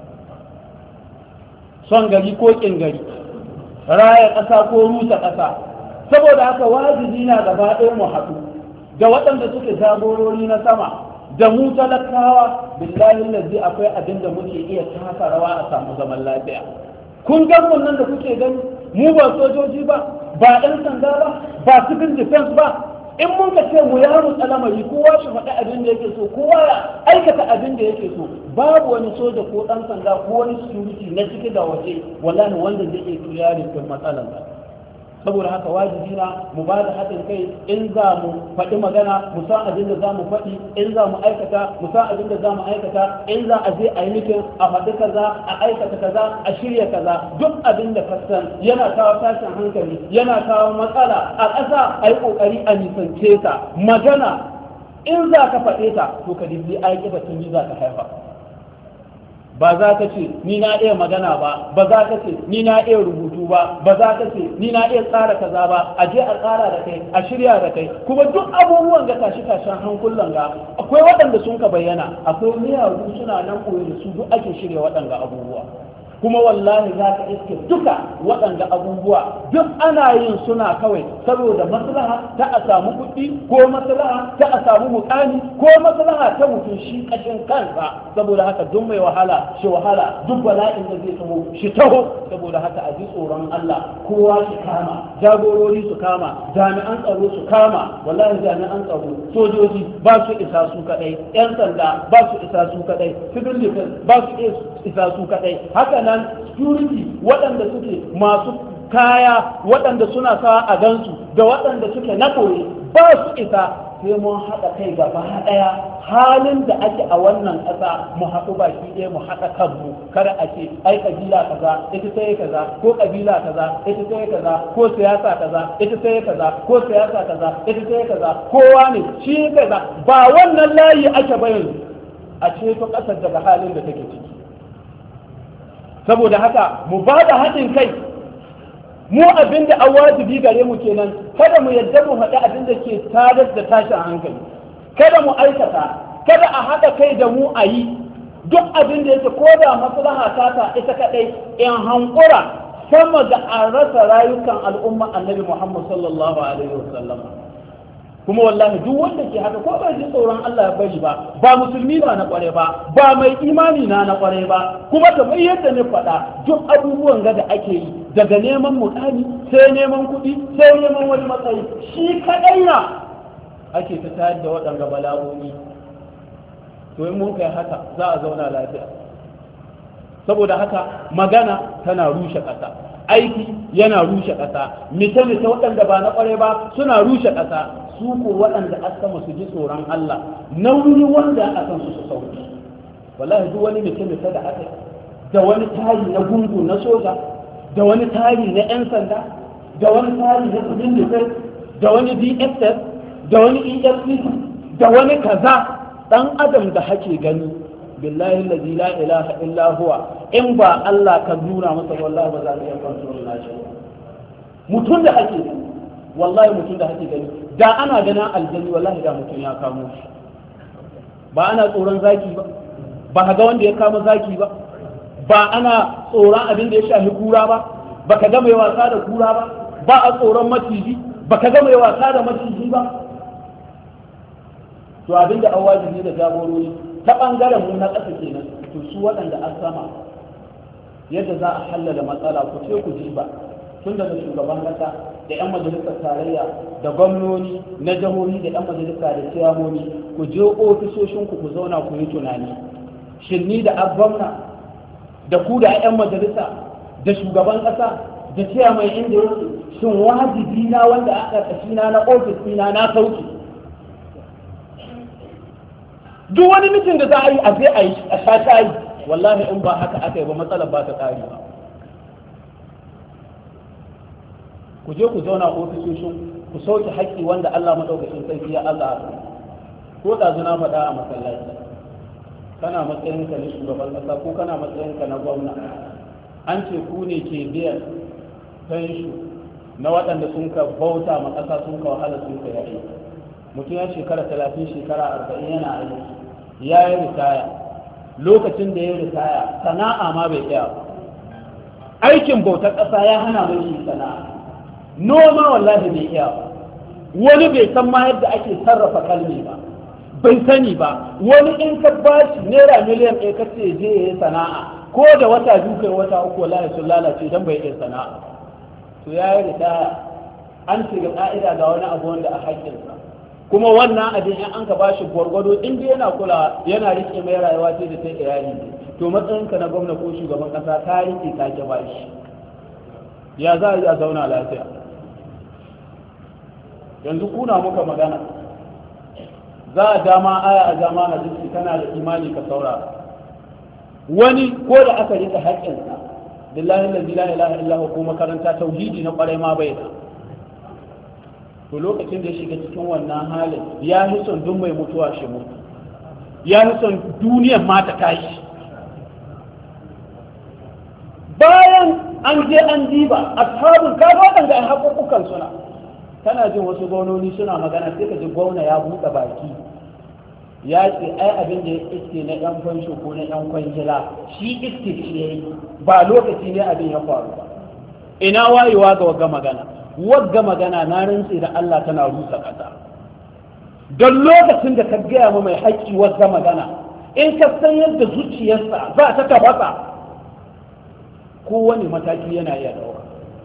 Son gari ko kin gari, raya ƙasa ko rusa ƙasa, saboda haka wajibi na gaba ɗaya mu haɗu da waɗanda suke jagorori na sama da mu talakawa, billahi lazi akwai abin da muke iya taka rawa a samu zaman lafiya. Kun gan mun nan da kuke gani, mu ba sojoji ba, ba ɗan sanda ba, ba civil defense ba, in mun ka ce mu ya rutsa lamari kowa shi faɗi abin da yake so, kowa ya aikata abin da yake so, babu wani soja ko ɗan sanda ko wani security na ciki da waje wallahi wanda zai iya tuyari kan matsalan ba. Saboda haka wajibi na mu ba da haɗin kai, in za mu faɗi magana mu san abin da za mu faɗi, in za mu aikata mu san abin da za mu aikata, in za a je a yi mitin a faɗi kaza a aikata kaza a shirya kaza, duk abin da ka san yana kawo tashin hankali yana kawo matsala a ƙasa a yi ƙoƙari a nisance ta. Magana in za ka faɗe ta to ka dibi aiki da tun za ka haifa. Ba za ka ce ni na iya magana ba, ba za ka ce ni na iya rubutu ba, ba za ka ce ni na iya tsara kaza ba, a je a tsara da kai a shirya da kai, kuma duk abubuwan ga tashi tashin hankulan ga akwai waɗanda sun ka bayyana, akwai miyagu suna nan koyo da su duk ake shirya waɗanda abubuwa. kuma wallahi za ka iske duka waɗanda abubuwa duk ana yin suna kawai saboda maslaha ta a samu kuɗi ko maslaha ta a samu mukami ko maslaha ta mutum shi ƙashin kansa. Saboda haka duk mai wahala shi wahala, duk bala'in da zai taho shi taho. Saboda haka a ji tsoron Allah, kowa shi kama, jagorori su kama, jami'an tsaro su kama. Wallahi jami'an tsaro, sojoji ba su isa su kaɗai, 'yan sanda ba su isa su kaɗai, civil defense ba su isa su kaɗai. Haka nan security waɗanda suke masu kaya waɗanda suna sa a gansu da waɗanda suke na koyi ba su isa, sai mun haɗa kai gaba ɗaya. Halin da ake a wannan ƙasa mu haɗu baki ɗaya mu haɗa kanmu, kada a ce ai kabila kaza ita sai kaza ko kabila kaza ita sai kaza ko siyasa kaza ita sai kaza ko siyasa kaza ita sai kaza kowa ne shi kaza. Ba wannan layi ake bayan a ceto ƙasar daga halin da take ciki. Saboda haka mu ba da haɗin kai, mu abin da an wajibi gare mu kenan. Kada mu yadda mu faɗi abin da ke sadar da tashin hankali, kada mu aikata, kada a haɗa kai da mu a yi duk abin da yake ko da maslaha ta ita kaɗai in hankura sama da an rasa rayukan al'umma annabi Muhammad sallallahu alaihi wasallam. Kuma wallahi duk wanda ke haka ko bai ji tsoron Allah ya bari ba, ba musulmi ba na kware ba, ba mai imani na na kware ba. Kuma kamar yadda ni faɗa, duk abubuwan ga da ake yi daga neman mukami sai neman kuɗi sai neman wani matsayi, shi kaɗai na ake ta tayar da waɗanda bala'o'i. To in mun kai haka za a zauna lafiya. Saboda haka magana tana rushe ƙasa, aiki yana rushe ƙasa, mita-mita waɗanda ba na ƙware ba suna rushe ƙasa. Su ko waɗanda aka sama su ji tsoron Allah, nauyi wanda aka san su su sauki. Wallahi duk wani mita-mita da aka da wani tari na gungu na soja, da wani tari na 'yan sanda, da wani tari na kudin defense, da wani D S S, da wani E F C C, da wani kaza, ɗan adam da hake gani billahi allazi la ilaha illa huwa, in ba Allah ka nuna masa wallahi ba za ka iya control nashi. Mutum da hake gani, wallahi mutum da hake gani, da ana ganin aljanni wallahi da mutum ya kamo shi. Ba ana tsoron zaki ba, ba ga wanda ya kama zaki ba, ba ana tsoron abin da ya shafi kura ba, ba ka ga mai wasa da kura ba, ba a tsoron maciji, ba ka ga mai wasa da maciji ba. To abin da an wajibi da jagorori ta ɓangaren mu na ƙasa kenan, to su waɗanda an sama yadda za a hallala matsala ku ce ku ji ba, tun daga shugaban ƙasa da 'yan majalisar tarayya da gwamnoni na jihohi da 'yan majalisa da ciyamoni, ku je ofisoshinku ku zauna ku yi tunani. Shin ni da gwamna da ku da 'yan majalisa da shugaban ƙasa da ciyamai inda yake, shin wajibi na wanda aka kashi na na ofis ɗina na sauki? Duk wani mitin da za a yi a zai a yi a sha shayi, wallahi in ba haka aka yi ba matsalar ba ta ƙari ba. Ku je ku zauna ofisoshin ku sauke haƙƙi wanda Allah madaukakin sarki ya Allah. Ko ɗazu na faɗa a masallaci, kana matsayinka na shugaban ƙasa ko kana matsayinka na gwamna, an ce ku ne ke biyan fenshu na waɗanda sun ka bauta ma ƙasa sun ka wahala sun ka yaƙi. Mutum ya shekara talatin shekara arba'in yana aiki, ya yi ritaya. Lokacin da ya ritaya sana'a ma bai tsaya ba, aikin bautar ƙasa ya hana mai shi sana'a, noma wallahi bai iya ba, wani bai san ma yadda ake sarrafa kalmi ba, bai sani ba. Wani in ka ba shi naira miliyan ɗaya ka ce je ya yi sana'a, ko da wata biyu kai wata uku wallahi sun lalace don bai iya sana'a. To ya yi ritaya, an ce ga ƙa'ida ga wani abu wanda a haƙƙinsa, kuma wannan abin in an ka ba shi gwargwado inda yana kula yana riƙe mai rayuwa sai da sai iyali ne, to matsayinka na gwamna ko shugaban ƙasa ka riƙe ka ke ba shi, ya za a yi a zauna lafiya? Yanzu kuna muka magana, za a dama aya a dama hadisi, kana da imani ka saurara. Wani ko da aka rika haƙƙinsa, billahi la ilaha illa huwa, ko makaranta tauhidi na ƙwarai ma bai da. To lokacin da ya shiga cikin wannan halin, ya fi son duk mai mutuwa shi mutu, ya fi son duniyar ma ta tashi. Bayan an je an diba ashabul kafa waɗanda a haƙuƙukan suna, kana jin wasu gwamnoni suna magana sai ka ji gwamna ya buɗe baki ya ce ai abin da ya iske na yan fansho ko na yan kwangila shi iske shi ya yi ba lokaci ne abin ya faru ba. Ina wayewa ga wagga magana, wagga magana na rantse da Allah tana rusa ƙasa. Don lokacin da ka gaya ma mai haƙƙi wagga magana, in ka san yadda zuciyarsa za ta tafasa, kowane mataki yana iya ɗauka.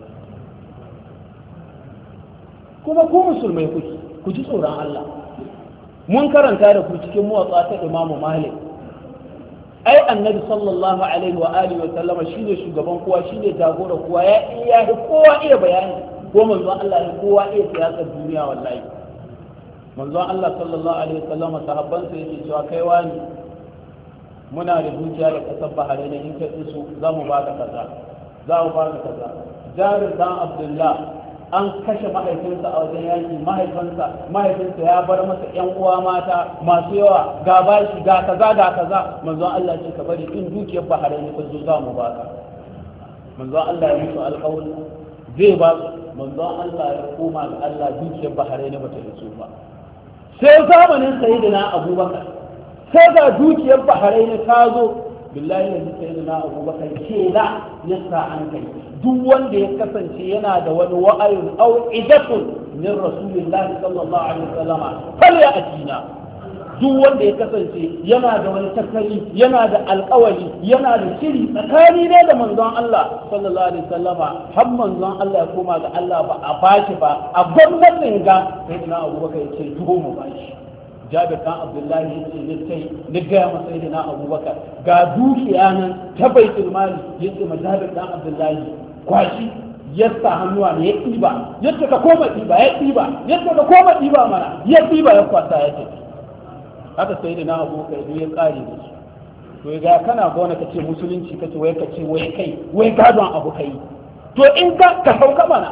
Kuma ku musulmai kuke, ku ji tsoron Allah. Mun karanta da ku cikin muwatsa ta Imamu Malik. Ai annabi sallallahu alaihi wa alihi wa sallama shine shugaban kowa, shine jagora kowa, ya iya kowa iya bayani, ko manzo Allah ya kowa iya siyasar duniya wallahi. Manzo Allah sallallahu alaihi wa sallama sahabban sa yake cewa kai wani muna da dukiya da kasar Bahrain in ka iso za mu baka kaza, za mu baka kaza. Jarir dan Abdullah an kashe mahaifinsa a wajen yaki, mahaifinsa mahaifinsa ya bar masa yan uwa mata masu yawa, ga bashi ga kaza ga kaza. Manzon Allah ce ka bari in dukiyar Bahrain ta zo za mu baka. Manzon Allah ya musu alƙawari zai ba su. Manzon Allah ya koma ga Allah, dukiyar Bahrain ba ta iso ba. Sai zamanin sayyidina Abubakar, sai ga dukiyar Bahrain ta zo. Billahi da sayyidina Abubakar ce la yasa an kai duk wanda ya kasance yana da wani wa'ayun aw idatun min rasulillahi sallallahu alaihi wasallam fal ya atina. Duk wanda ya kasance yana da wani tattali, yana da alƙawari, yana da shiri tsakani ne da manzon Allah sallallahu alaihi wasallam, har manzon Allah ya koma ga Allah ba a bashi ba, a gwamnatin ga sayyidina Abubakar ya ce tuho mu bashi. Jabir dan Abdullahi ya ce ne sai ni ga masa sayyidina Abubakar ga dukiya nan ta baitul mali, yace ma Jabir dan Abdullahi kwashi yadda hannuwa ne ya ɗiba, yadda ka koma ɗiba ya ɗiba, yadda ka koma ɗiba mana ya ɗiba ya kwasa ya tafi. Haka sai da na Abubakar ya ƙare da su. To ga kana gona ka ce musulunci ka ce wai ka ce wai kai wai gadon abu kai, to in ka ka sauka mana.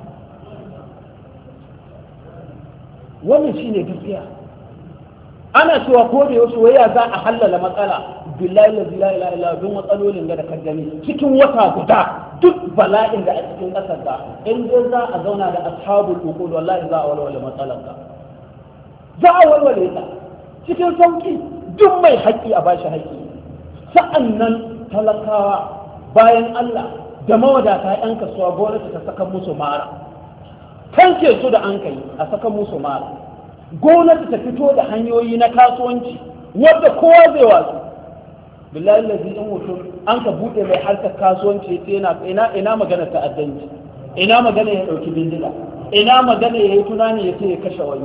Wannan shine gaskiya. Ana cewa ko da yaushe wai ya za a hallala matsala, billahi la ilaha illa bin matsalolin da ka gani cikin wata guda duk bala'in da a cikin ƙasar da in dai za a zauna da ashabul uqul wallahi za a walwala matsalar ka, za a walwale ta cikin sauki. Duk mai haƙƙi a bashi haƙƙi. Sa'annan talakawa bayan Allah da mawadata ƴan kasuwa gwamnati ta saka musu mara, kanke su da an kai a saka musu mara. Gwamnati ta fito da hanyoyi na kasuwanci wadda kowa zai wasu. Billahi lazi in mutum an ka buɗe mai harkar kasuwanci sai yana ina ina magana ta'addanci, ina magana ya ɗauki bindiga, ina magana ya yi tunani ya ce ya kashe wani.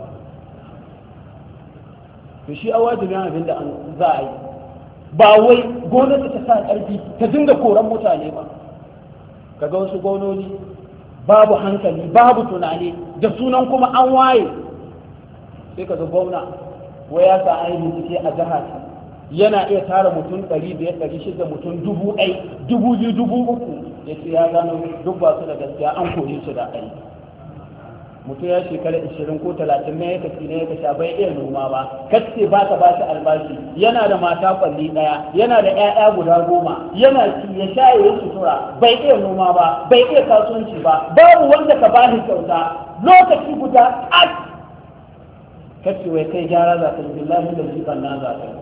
To shi a wajibin abin da za a yi, ba wai gwamnati ta sa ƙarfi ta dinga koran mutane ba. Kaga wasu gwamnoni babu hankali babu tunani da sunan kuma an waye. Sai ka ga gwamna wai ya sa an yi bincike a jihar yana iya tara mutum ɗari biyar ɗari shida mutum dubu ɗai dubu biyu dubu uku ya ce ya gano duk ba su da gaskiya an kore su da aiki. Mutum ya shekara ishirin ko talatin na ya kaci na ya kasha bai iya noma ba, kace ba ka ba shi albashi, yana da mata kwalli ɗaya, yana da ƴaƴa guda goma, yana ci ya sha ya sutura, bai iya noma ba, bai iya kasuwanci ba, babu wanda ka ba shi kyauta lokaci guda a kace wai kai gyara za ka yi, billahi da jiban na za ka yi.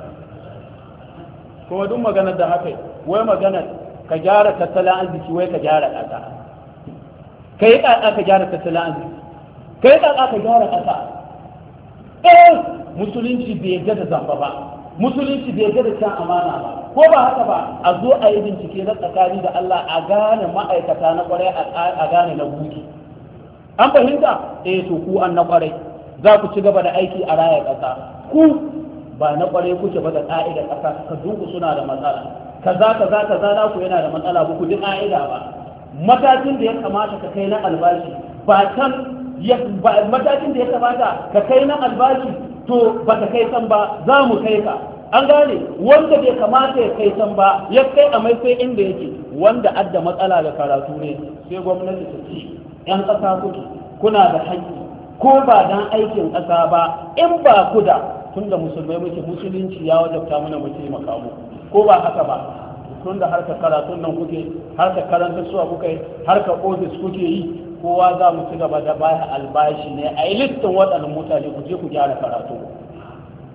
Kuma duk maganar da haka wai maganar ka gyara tattalin arziki wai ka gyara ƙasa, ka yi ƙaƙa ka gyara tattalin arziki, ka yi ƙaƙa ka gyara ƙasa. Eh musulunci bai yarda da zamba ba, musulunci bai yarda da can amana ba, ko ba haka ba a zo a yi bincike na tsakani da Allah a gane ma'aikata na kwarai a gane na buki. An fahimta? Eh to ku an na kwarai za ku ci gaba da aiki a raya ƙasa, ku ba na kwarai kuke ba da ƙa'idar ƙasa, ka duku suna da matsala, kaza kaza kaza na ku yana da matsala ba ku ji ƙa'ida ba. Matakin da ya kamata ka kai na albashi ba can matakin da ya kamata ka kai na albashi to ba ka kai san ba, za mu kai ka. An gane wanda bai kamata ya kai san ba ya kai a mai sai inda yake, wanda adda matsala da karatu ne sai gwamnati ta ce yan ƙasa kuke kuna da haƙƙi ko ba dan aikin ƙasa ba, in ba ku da tunda musulmai muke musulunci ya wajabta mana mu taimaka mu, ko ba haka ba. Tun da harkar karatun nan kuke, harkar karantar suwa kuka yi, harkar ofis kuke yi, kowa za mu ci gaba da baya albashi ne a yi listin waɗannan mutane ku je ku gyara karatu.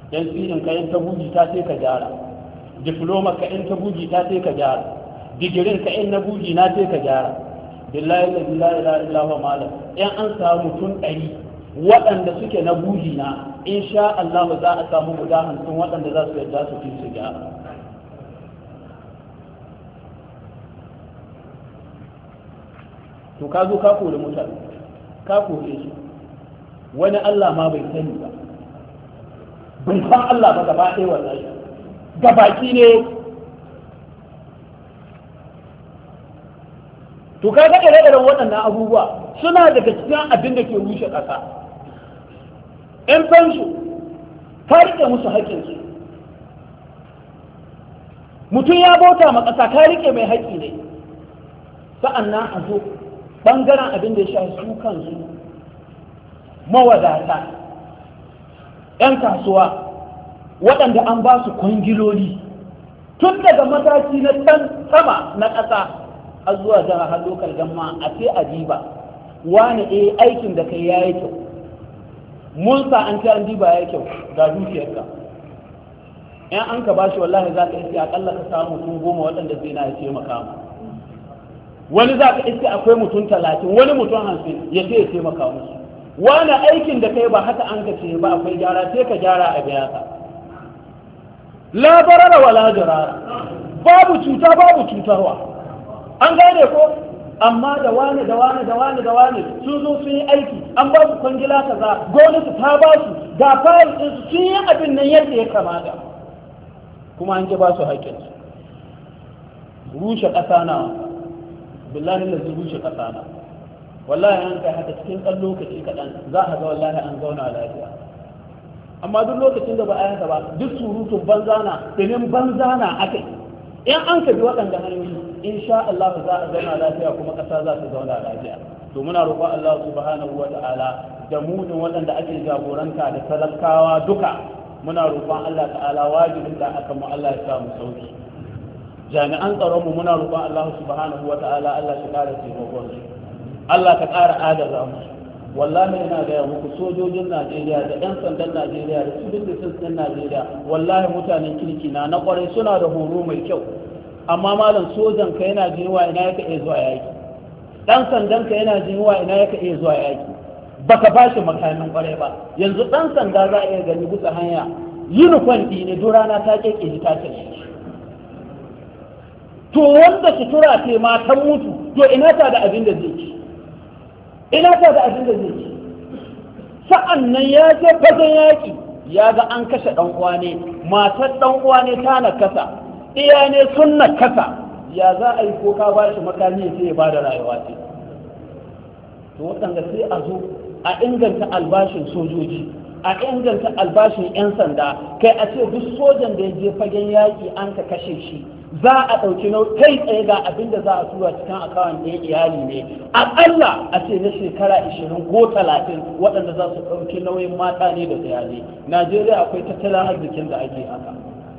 yan tsirin ka in ta buji ta sai ka gyara, diploma ka in ta buji ta sai ka gyara, digirin ka in na buji na sai ka gyara. billahi la ilaha illa huwa malam in an samu mutum ɗari waɗanda suke na buji na insha Allah za a samu guda hamsin waɗanda za su yarda su fi su gyara. to ka zo ka kore mutane ka kore su, wani Allah ma bai sani ba, bai san Allah ba gaba ɗaya wallahi, gabaki ne. to ka ga ire-iren waɗannan abubuwa suna daga cikin abin da ke rushe ƙasa. ƴan fansu ka riƙe musu haƙƙinsu, mutum ya bauta ma ƙasa ka riƙe mai haƙƙi ne. sa'an nan a zo ɓangaren abin da ya sha su kansu mawadata, ‘yan kasuwa waɗanda an ba su kwangiloli tun daga mataki na can sama na ƙasa a zuwa jihar har lokal gamma a ce a diba wani eh aikin da kai ya yi kyau, mun sa an ce an diba ya yi kyau ga dukiyarka. ‘yan an ka ba shi wallahi za ka iske aƙalla ka samu mutum goma waɗanda zai na ya taimaka mu. wani za ka iske akwai mutum talatin, wani mutum hamsin ya ce ya taimaka musu. wani aikin da kai ba haka an ka ce ba akwai gyara sai ka gyara a biya ka. la barara wa la dirara, babu cuta babu cutarwa, an gane ko. amma da wani da wani da wani da wani sun zo sun yi aiki an ba su kwangila kaza, gwamnati ta ba su ga fayil din su sun yi abin nan yadda ya kamata kuma an ji ba su haƙƙinsu. rushe ƙasa na billahi da zai rushe ƙasa na wallahi an kai haka cikin ɗan lokaci kaɗan za a ga wallahi an zauna lafiya. amma duk lokacin da ba a yanka ba duk surutun banza na domin banza na akai. in an ka bi waɗanda hanyoyi insha Allah za a zauna lafiya kuma ƙasa za ta zauna lafiya. to muna roƙon Allah subhanahu wa ta'ala da munin waɗanda ake jagoranta da talakawa duka muna roƙon Allah ta'ala wajibin da aka mu Allah ya samu sauki. jami'an tsaronmu muna roƙon Allah subhanahu wa ta'ala Allah shi ƙara taimakon su, Allah ka ƙara adala mu. wallahi ina gaya muku sojojin Najeriya da ɗan sandan Najeriya da civil defense ɗin Najeriya wallahi mutanen kirki na na ƙwarai suna da horo mai kyau, amma malam sojan ka yana jin wa ina yaka iya zuwa yaki, ɗan sandan ka yana jin wa ina yaka iya zuwa yaki, baka bashi makamin ƙwarai ba. yanzu ɗan sanda za a iya gani bisa hanya uniform ɗi ne duk rana ta keke ta ce to wanda sutura ce ma ta mutu to ina ta da abin da zai ci, ina ta da abin da zai ci. sa'an nan ya je fagen yaƙi ya ga an kashe ɗan uwa ne, matar ɗan uwa ne ta nakasa, iya ne sun nakasa, ya za a yi ko ka ba shi makami sai ya ba da rayuwa ce. to waɗanda sai a zo a inganta albashin sojoji, a inganta albashin 'yan sanda, kai a ce duk sojan da ya je fagen yaƙi an ka kashe shi za a ɗauki nau kai tsaye ga abin da za a tura cikin akawun ɗaya iyali ne aƙalla a ce na shekara ashirin ko talatin waɗanda za su ɗauki nauyin mata ne da iyali. Najeriya akwai tattalin arzikin da ake haka,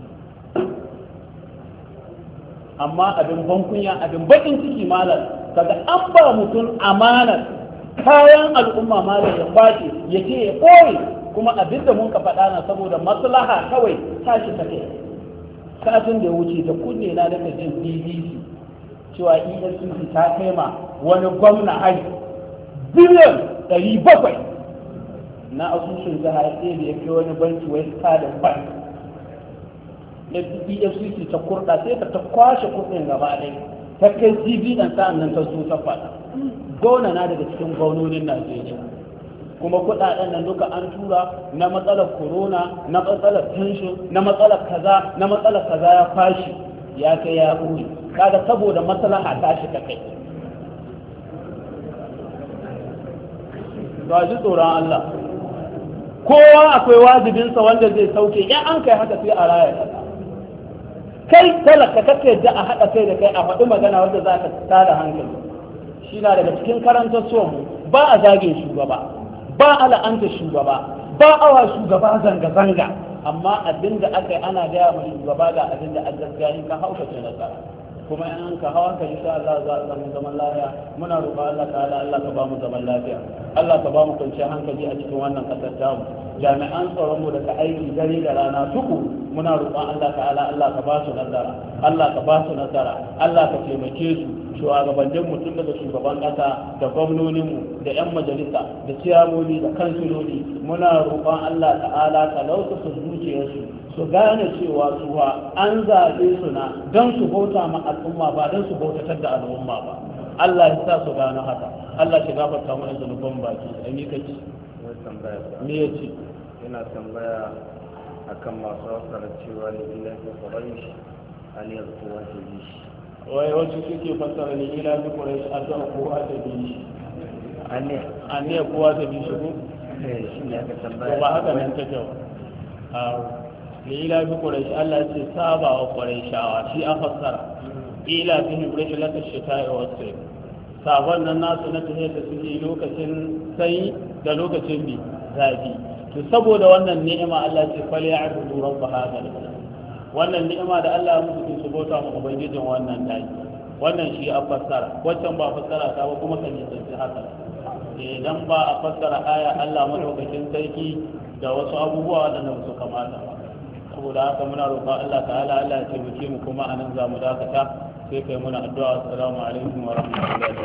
amma abin bankunya abin baƙin ciki malam kaga an ba mutum amanar kayan al'umma malam ya kwace ya ce ya ɓoye, kuma abin da mun ka faɗa na saboda maslaha kawai tashi ta kai. Satin da ya wuce da kunne na daga jin B B C cewa E F C C ta kai ma wani gwamna hari biliyan ɗari bakwai na asusun jihar ɗaya da ya kai wani banki wai Sterling Bank. E F C C ta kurɗa sai ta ta kwashe kuɗin gaba ɗaya ta kai C B ɗan sa'an nan ta zo ta faɗa. Gwamna na daga cikin gwamnonin Najeriya. kuma kuɗaɗen nan duka an tura na matsalar corona, na matsalar tension, na matsalar kaza na matsalar kaza ya fashi ya kai ya ɓuri kaga saboda maslaha ta shi ta kai. ba ji tsoron Allah, kowa akwai wajibinsa wanda zai sauke in an kai haka sai a raya kasa. Kai talaka kake yadda a haɗa kai da kai a faɗi magana wanda za ka tada hankali. Shi na daga cikin karantar mu ba a zagin shugaba, ba a la'anta shugaba, ba awa shugaba zanga-zanga, amma abin da aka yi ana gaya ma shugaba ga abin da an gaskiya in ka hauka ce nasara. kuma in an ka hawa ka insha Allah za a samu zaman lafiya. Muna roƙon Allah ta'ala Allah ka ba mu zaman lafiya, Allah ka ba mu kwanciyar hankali a cikin wannan ƙasar tamu. jami'an tsaron mu da ka aiki dare da rana tuku muna roƙon Allah ta'ala Allah ka ba su nasara Allah ka ba su nasara Allah ka taimake su shugabannin mutum daga shugaban ƙasa da gwamnoninmu da 'yan majalisa da ciyamomi da kansiloli muna roƙon Allah ta'ala ka lausa zuciyarsu su gane cewa suwa an zaɓe su na don su bauta ma al'umma ba don su bautatar da al'umma ba Allah ya sa su gano haka Allah shi gafarta mana zanuban baki a ni kake me ya ce yana tambaya akan masu wasar cewa ne ila fi quraish an yazkuwa ta bi wai wacce suke fassara ne ila fi quraish an ta kowa ta bi an ne an ne kowa ta bi shi ko eh shi ne aka tambaya ba haka nan take ba ila fi quraish Allah ce saba wa quraishawa shi an fassara ila fi rihlata shita'i wa sayf sabon nan nasu na tafiya da suke lokacin sai da lokacin bi zafi to saboda wannan ni'ima Allah ce fal ya'budu rabb hadha wannan ni'ima da Allah ya musu su bauta mu ubangijin wannan daki wannan shi a fassara waccan ba fassara ta ba kuma kan yi sai haka idan ba a fassara aya Allah madaukakin sarki da wasu abubuwa da su kamata ba saboda haka muna roƙon Allah ta'ala Allah ya taimake mu kuma anan za mu dakata sai kai muna addu'a assalamu alaikum wa rahmatullahi